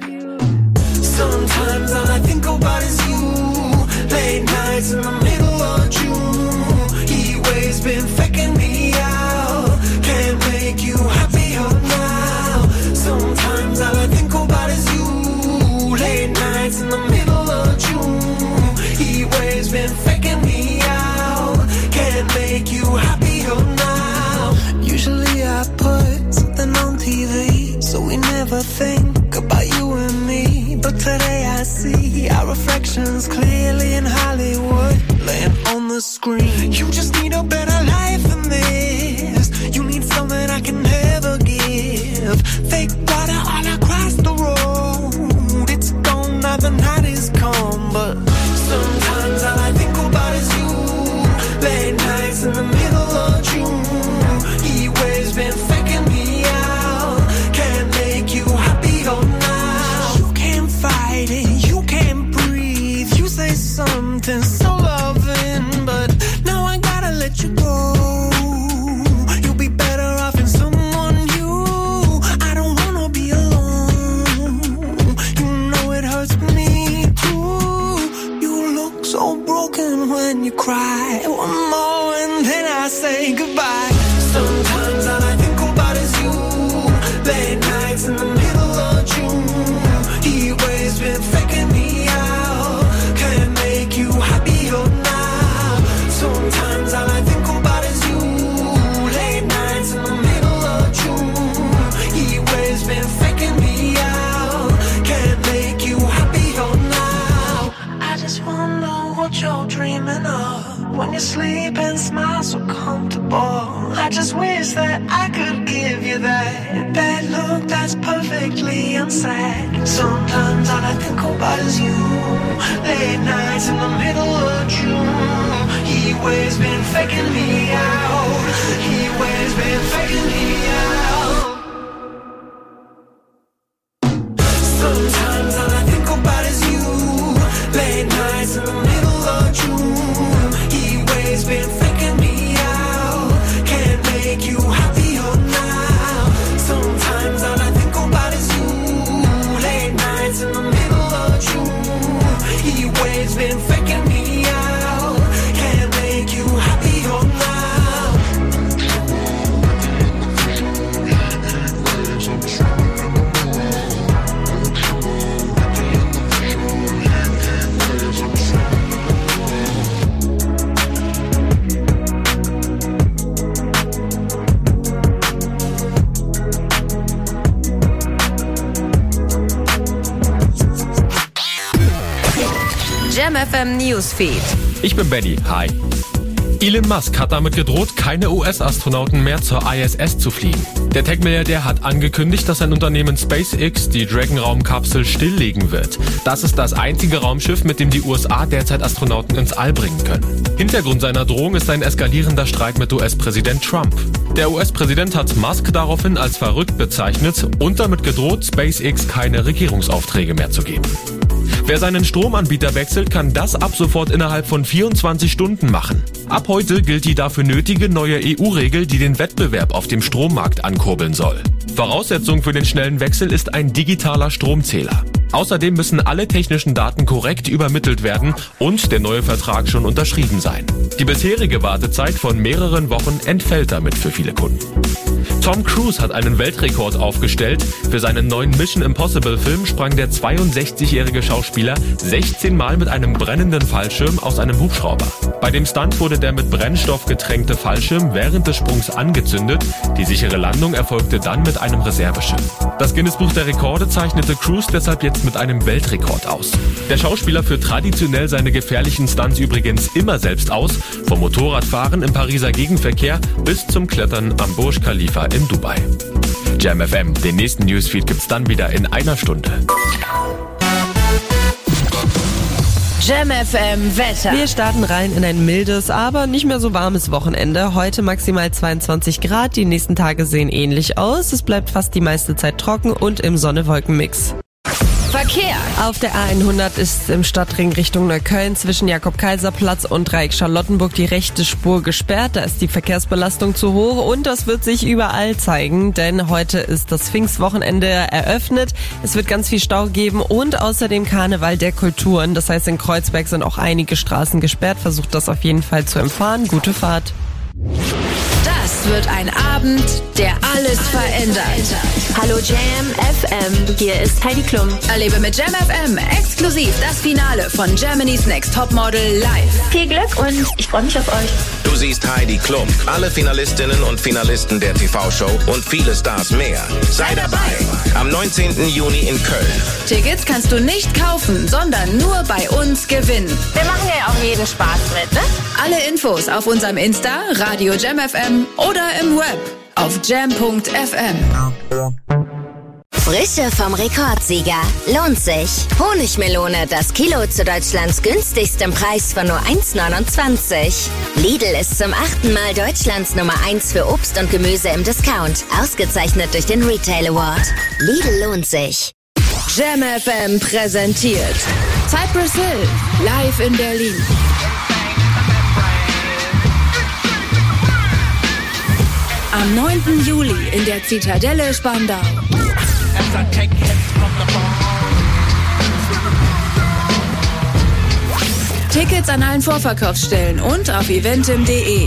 Sometimes all I think about is you. Late nights in the middle of June. He always been faking me out. Can't make you happier now. Sometimes all I think about is you. Late nights in the middle of June. He always been faking me out. Can't make you happier now. Usually I put something on TV, so we never think about you and me. But today I see our reflections clearly in Hollywood, laying on the screen. You just need a better life than this. You need something I can never give. Fake water all across the road. It's gone now, the night is come. But sometimes all I think about is you. Late nights in the middle of June. He always been faking me out. Can't make you happier now. You can't fight it, you can't breathe. You say something so loving, but now I gotta let you go. You'll be better off in someone new. I don't wanna be alone. you sleep and smile so comfortable. I just wish that I could give you that look that's perfectly unsaid. Sometimes all I think about is you. Late nights in the middle of June. He always been faking me out. He always been faking me out. Sometimes all I think about is you. Late nights in the middle of June. He always been faking me out. Can't make you happier now. Sometimes all I think about is you. Late nights in the middle of June. He always been faking me out. Can't make you happier now. Jam FM Newsfeed. Ich bin Benny. Hi. Elon Musk hat damit gedroht, keine US-Astronauten mehr zur ISS zu fliegen. Der Tech-Milliardär hat angekündigt, dass sein Unternehmen SpaceX die Dragon-Raumkapsel stilllegen wird. Das ist das einzige Raumschiff, mit dem die USA derzeit Astronauten ins All bringen können. Hintergrund seiner Drohung ist ein eskalierender Streit mit US-Präsident Trump. Der US-Präsident hat Musk daraufhin als verrückt bezeichnet und damit gedroht, SpaceX keine Regierungsaufträge mehr zu geben. Wer seinen Stromanbieter wechselt, kann das ab sofort innerhalb von 24 Stunden machen. Ab heute gilt die dafür nötige neue EU-Regel, die den Wettbewerb auf dem Strommarkt ankurbeln soll. Voraussetzung für den schnellen Wechsel ist ein digitaler Stromzähler. Außerdem müssen alle technischen Daten korrekt übermittelt werden und der neue Vertrag schon unterschrieben sein. Die bisherige Wartezeit von mehreren Wochen entfällt damit für viele Kunden. Tom Cruise hat einen Weltrekord aufgestellt. Für seinen neuen Mission Impossible Film sprang der 62-jährige Schauspieler 16 Mal mit einem brennenden Fallschirm aus einem Hubschrauber. Bei dem Stunt wurde der mit Brennstoff getränkte Fallschirm während des Sprungs angezündet. Die sichere Landung erfolgte dann mit einem Reserveschirm. Das Guinness-Buch der Rekorde zeichnete Cruise deshalb jetzt mit einem Weltrekord aus. Der Schauspieler führt traditionell seine gefährlichen Stunts übrigens immer selbst aus, vom Motorradfahren im Pariser Gegenverkehr bis zum Klettern am Burj Khalifa in Dubai. Jam FM, den nächsten Newsfeed gibt's dann wieder in einer Stunde. Jam FM Wetter. Wir starten rein in ein mildes, aber nicht mehr so warmes Wochenende. Heute maximal 22 Grad, die nächsten Tage sehen ähnlich aus. Es bleibt fast die meiste Zeit trocken und im Sonne-Wolken-Mix. Verkehr. Auf der A100 ist im Stadtring Richtung Neukölln zwischen Jakob-Kaiser-Platz und Dreieck-Charlottenburg die rechte Spur gesperrt. Da ist die Verkehrsbelastung zu hoch und das wird sich überall zeigen, denn heute ist das Pfingstwochenende eröffnet. Es wird ganz viel Stau geben und außerdem Karneval der Kulturen. Das heißt, in Kreuzberg sind auch einige Straßen gesperrt. Versucht das auf jeden Fall zu umfahren. Gute Fahrt. Das wird ein Abend, der alles verändert. Hallo Jam FM, hier ist Heidi Klum. Erlebe mit Jam FM exklusiv das Finale von Germany's Next Topmodel live. Viel Glück und ich freue mich auf euch. Du siehst Heidi Klum, alle Finalistinnen und Finalisten der TV-Show und viele Stars mehr. Sei dabei am 19. Juni in Köln. Tickets kannst du nicht kaufen, sondern nur bei uns gewinnen. Wir machen ja auch jeden Spaß mit, ne? Alle Infos auf unserem Insta, Radio Jam FM oder im Web auf jam.fm. Frische vom Rekordsieger. Lohnt sich. Honigmelone, das Kilo zu Deutschlands günstigstem Preis von nur 1,29. Lidl ist zum 8. Mal Deutschlands Nummer 1 für Obst und Gemüse im Discount. Ausgezeichnet durch den Retail Award. Lidl lohnt sich. Jam FM präsentiert Cypress Hill live in Berlin. Am 9. Juli in der Zitadelle Spandau. Tickets an allen Vorverkaufsstellen und auf eventim.de.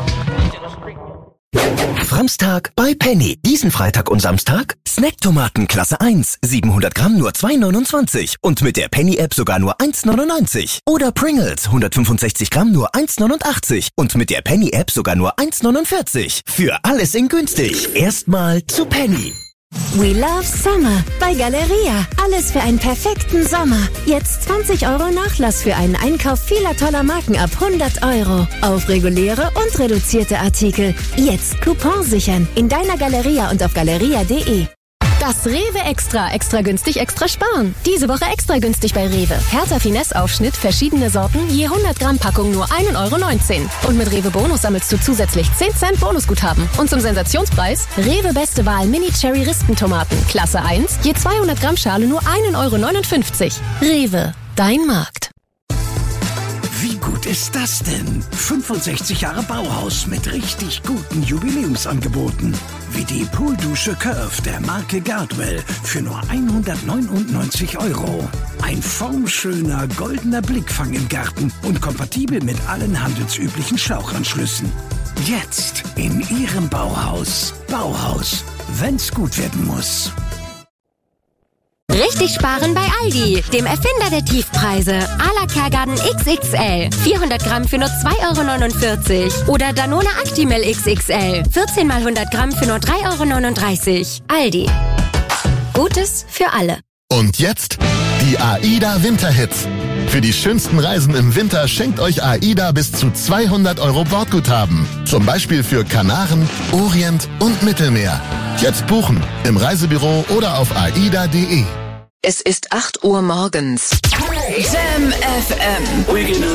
Samstag bei Penny. Diesen Freitag und Samstag Snacktomaten Klasse 1. 700 Gramm nur 2,29. Und mit der Penny-App sogar nur 1,99. Oder Pringles 165 Gramm nur 1,89. Und mit der Penny-App sogar nur 1,49. Für alles in günstig. Erstmal zu Penny. We love Summer bei Galeria. Alles für einen perfekten Sommer. Jetzt 20 € Nachlass für einen Einkauf vieler toller Marken ab 100 € auf reguläre und reduzierte Artikel. Jetzt Coupon sichern in deiner Galeria und auf galeria.de. Das Rewe Extra. Extra günstig, extra sparen. Diese Woche extra günstig bei Rewe. Hertha Finesse Aufschnitt, verschiedene Sorten, je 100 Gramm Packung nur 1,19 €. Und mit Rewe Bonus sammelst du zusätzlich 10 Cent Bonusguthaben. Und zum Sensationspreis, Rewe Beste Wahl Mini Cherry Rispentomaten. Klasse 1, je 200 Gramm Schale nur 1,59 €. Rewe, dein Markt. Wie gut ist das denn? 65 Jahre Bauhaus mit richtig guten Jubiläumsangeboten. Wie die Pooldusche Curve der Marke Gardwell für nur 199 €. Ein formschöner goldener Blickfang im Garten und kompatibel mit allen handelsüblichen Schlauchanschlüssen. Jetzt in Ihrem Bauhaus. Bauhaus, wenn's gut werden muss. Richtig sparen bei Aldi, dem Erfinder der Tiefpreise. Ala Kergarten XXL, 400 Gramm für nur 2,49 € oder Danone Actimel XXL, 14 mal 100 Gramm für nur 3,39 €. Aldi. Gutes für alle. Und jetzt die AIDA Winterhits. Für die schönsten Reisen im Winter schenkt euch AIDA bis zu 200 € Bordguthaben. Zum Beispiel für Kanaren, Orient und Mittelmeer. Jetzt buchen im Reisebüro oder auf aida.de. Es ist 8 Uhr morgens. Jam FM.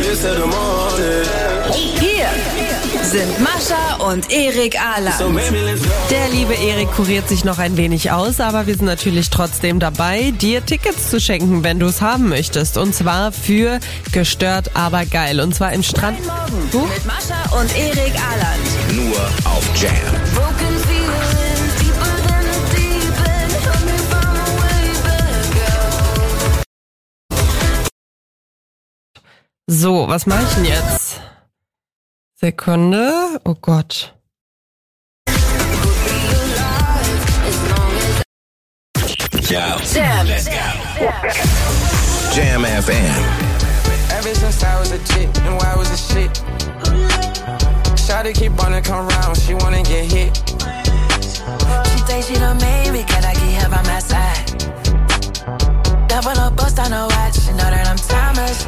Hier sind Mascha und Erik Aland. Der liebe Erik kuriert sich noch ein wenig aus, aber wir sind natürlich trotzdem dabei, dir Tickets zu schenken, wenn du es haben möchtest. Und zwar für Gestört, aber geil. Und zwar im Strand. Mit Mascha und Erik Aland. Nur auf Jam. So, was mache ich denn jetzt? Sekunde. Oh Gott. Jam. Let's go. Jam FM. Ever since I was a chick, and why was a shit? Shawty keep wanna come round, she wanna get hit. She thinks she done made me, can I get her by my side? Double up, bust on her watch, she know that I'm timeless.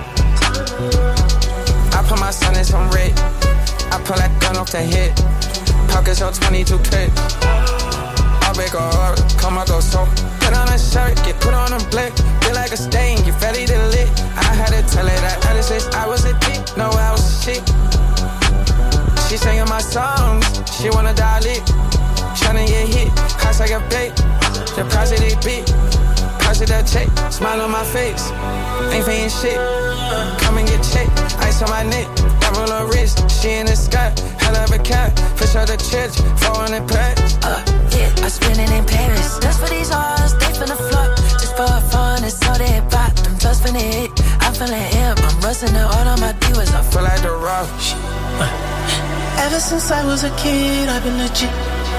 I put my son in some red. I pull that gun off the hip. Pockets on 22 clip. I'll make her hard, come on, go so. Put on a shirt, get put on a blick. Feel like a stain, get ready to lit. I had to tell her that ever since I was a dick. No, I was a shit. She singing my songs, she wanna die lit. Tryna get hit, cost like a bait. The price of they beat. Price of that check, smile on my face. Ain't paying shit. Come and get checked, ice on my neck, double her wrist. She in the sky, hell of a cat. Fish out the church, 400 packs. Yeah, I spend it in Paris. Just for these hoes, they finna flop. Just for fun, it's all they pop. Them just finna hit. I'm feeling hip, I'm rusting the all on my divas. I feel like the rock. Ever since I was a kid, I've been legit.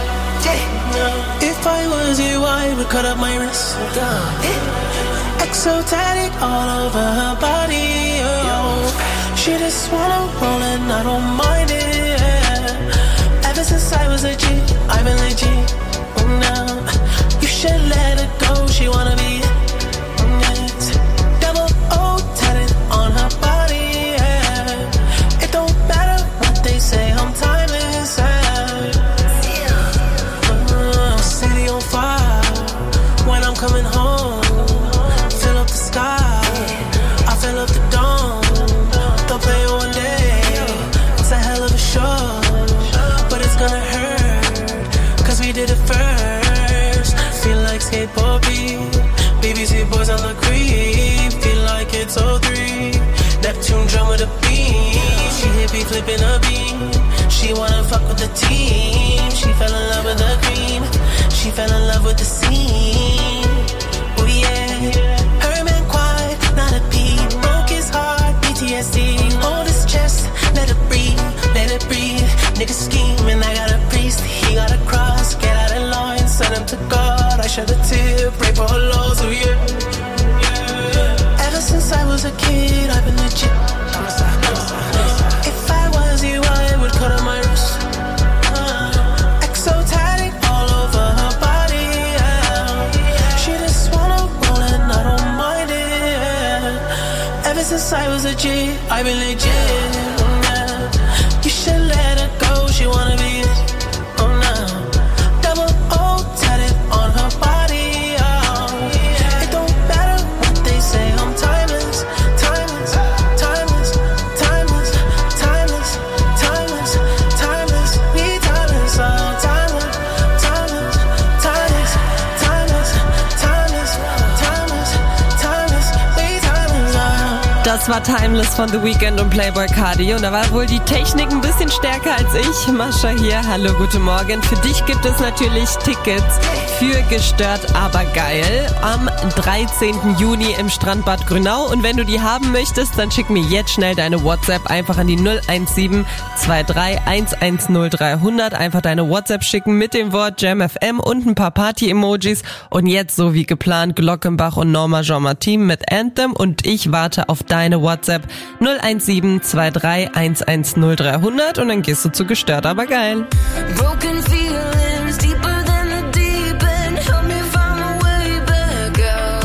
If I was you, I would cut up my wrist. Exotic all over her body. Oh. She just wanna roll and I don't mind it. Ever since I was a G, I've been legit. Now you should let her go. She wanna be it. Double O tatted on her body. Yeah. It don't matter what they say, I'm timeless. City on fire when I'm coming home. Fill up the sky, I fill up the dome. They'll play one day, it's a hell of a show. But it's gonna hurt, cause we did it first. Feel like skateboard beat, BBC boys on the creep. Feel like it's 03, Neptune drum with a beat. She hit me flipping a beat. She wanna fuck with the team. She fell in love with the cream. She fell in love with the scene. Oh yeah, her man quiet, not a peep. Broke his heart, PTSD. Hold his chest, let it breathe, let it breathe. Nigga scheming, I got a priest. He got a cross, get out of line, send him to God. I shed a tear, pray for her lows, oh yeah. Ever since I was a kid, I've been legit. If I was you, I would cut on my wrist. Exotic all over her body. Yeah. since I was a G, I've been legit. Oh, nah. You should let her go, she wanna be it. Oh, nah. Double O tatted on her body. Oh, it don't matter what they say, I'm timeless, timeless, timeless, timeless, timeless, timeless, timeless, we timeless, oh, timeless, timeless, timeless, timeless, timeless, timeless, timeless, we timeless, oh. Das war Timeless von The Weeknd und Playboi Carti und da war wohl die Technik ein bisschen stärker als ich. Mascha hier, hallo, guten Morgen. Für dich gibt es natürlich Tickets für Gestört, aber geil am 13. Juni im Strandbad Grünau und wenn du die haben möchtest, dann schick mir jetzt schnell deine WhatsApp einfach an die 017 23 110 300. Einfach deine WhatsApp schicken mit dem Wort JamFM und ein paar Party-Emojis und jetzt so wie geplant Glockenbach und Norma Jean-Martin mit Anthem und ich warte auf deine WhatsApp 017 23 110 300 und dann gehst du zu Gestört, aber geil. Broken feelings deeper than the deep end. Help me find my way back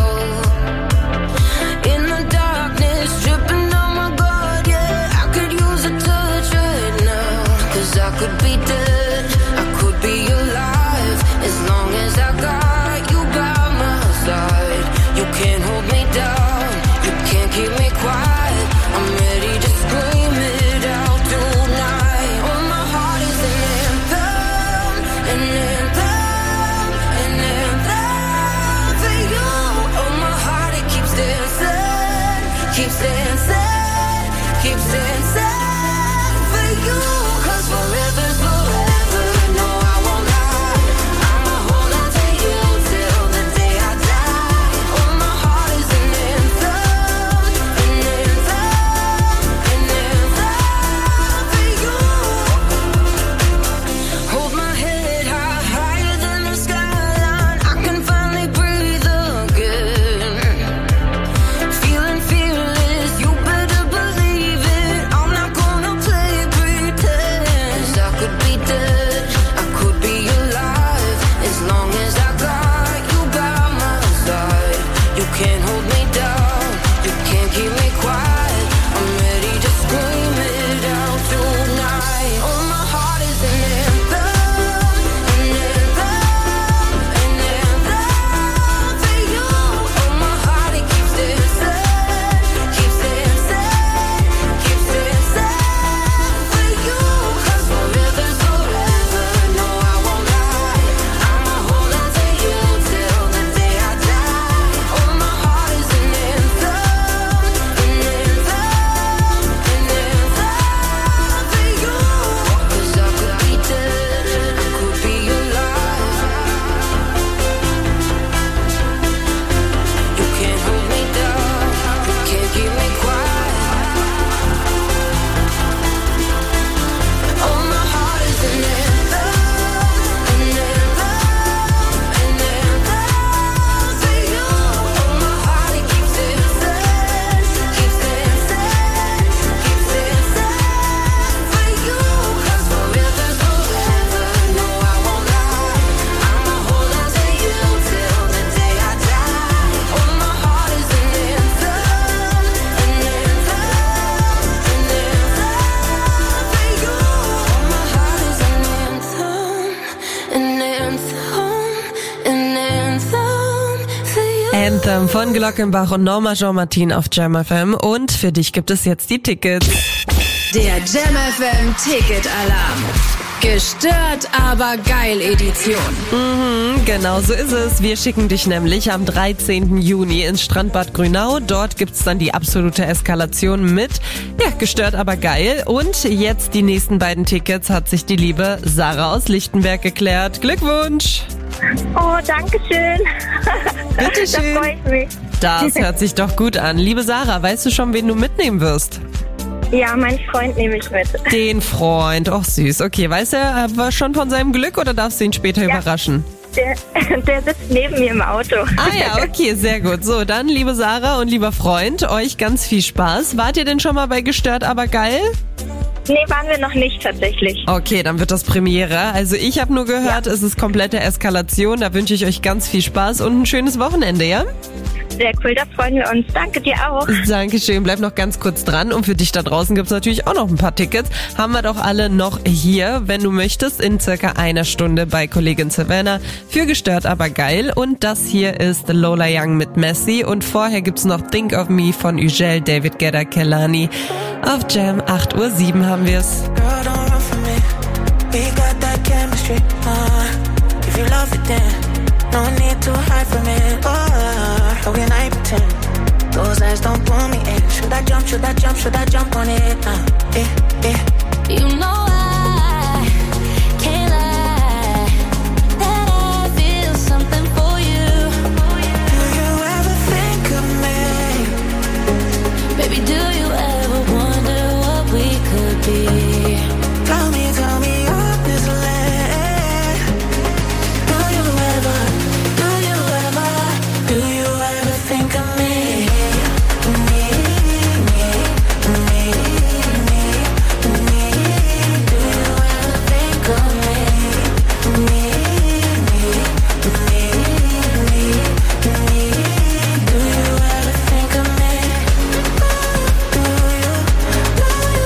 out. In the darkness, dripping on my guard, yeah. I could use a touch right now. 'Cause I could be dead, I could be alive. As long as I got you by my side. You can't hold me down, you can't keep me quiet. I'm ready to scream it out tonight. Oh, my heart is an anthem, an anthem, an anthem for you. Oh, my heart, it keeps dancing, keeps dancing, keeps dancing for you. 'Cause forever's forever, no, I won't lie. I'ma hold on to you till the day I die. Oh, my heart is an anthem, an anthem, an anthem for you. Hold my head high, higher than the skyline. I can finally breathe again. Feeling fearless, you better believe it. I'm not gonna play pretend. 'Cause I could be dead, I could be alive. As long as I got you by my side. You can't hold me down, you can't keep me quiet. I'm ready to scream it out tonight. Oh, my heart is an anthem, an anthem, an anthem for you. Oh, my heart, it keeps dancing, keeps dancing, keeps dancing for you. 'Cause forever's forever, no, I won't lie. I'ma hold on to you till the day I die. Oh, my heart is an anthem, an anthem, an anthem for you. 'Cause I could be dead, I could be alive. You can't hold me down, you can't keep me quiet. Oh, my heart is an anthem, an anthem, an anthem for you. Oh, my heart, it keeps dancing, keeps dancing, keeps dancing for you. 'Cause forever's forever, no, I won't lie. I'ma hold on to you till the day I die. Oh, my heart is an anthem, an anthem, an anthem for you. Oh, my heart is an anthem, an anthem, an anthem for you. Anthem von Glockenbach und Norma Jean-Martin auf JamFM und für dich gibt es jetzt die Tickets. Der JamFM Ticket-Alarm. Gestört, aber geil Edition. Genau so ist es. Wir schicken dich nämlich am 13. Juni ins Strandbad Grünau. Dort gibt's dann die absolute Eskalation mit, ja, Gestört, aber geil. Und jetzt die nächsten beiden Tickets hat sich die liebe Sarah aus Lichtenberg geklärt. Glückwunsch! Oh, danke schön. Bitteschön. Da freue ich mich. Das hört sich doch gut an. Liebe Sarah, weißt du schon, wen du mitnehmen wirst? Ja, meinen Freund nehme ich mit. Den Freund, och süß. Okay, weiß er schon von seinem Glück oder darfst du ihn später überraschen? Der sitzt neben mir im Auto. Ah ja, okay, sehr gut. So, dann, liebe Sarah und lieber Freund, euch ganz viel Spaß. Wart ihr denn schon mal bei Gestört, aber geil? Nee, waren wir noch nicht tatsächlich. Okay, dann wird das Premiere. Also ich habe nur gehört, es ist komplette Eskalation. Da wünsche ich euch ganz viel Spaß und ein schönes Wochenende, ja? Sehr cool, da freuen wir uns. Danke dir auch. Dankeschön, bleib noch ganz kurz dran. Und für dich da draußen gibt's natürlich auch noch ein paar Tickets. Haben wir doch alle noch hier, wenn du möchtest, in circa einer Stunde bei Kollegin Savannah für Gestört aber geil. Und das hier ist Lola Young mit Messi. Und vorher gibt's noch Think of Me von Ugel, David Guetta, Kelani. Auf Jam 8:07 Uhr haben wir's. Girl, don't run from me. We got that chemistry. If you love it, then no need to hide from it. How can I pretend? Those eyes don't pull me in. Should I jump? Should I jump? Should I jump on it?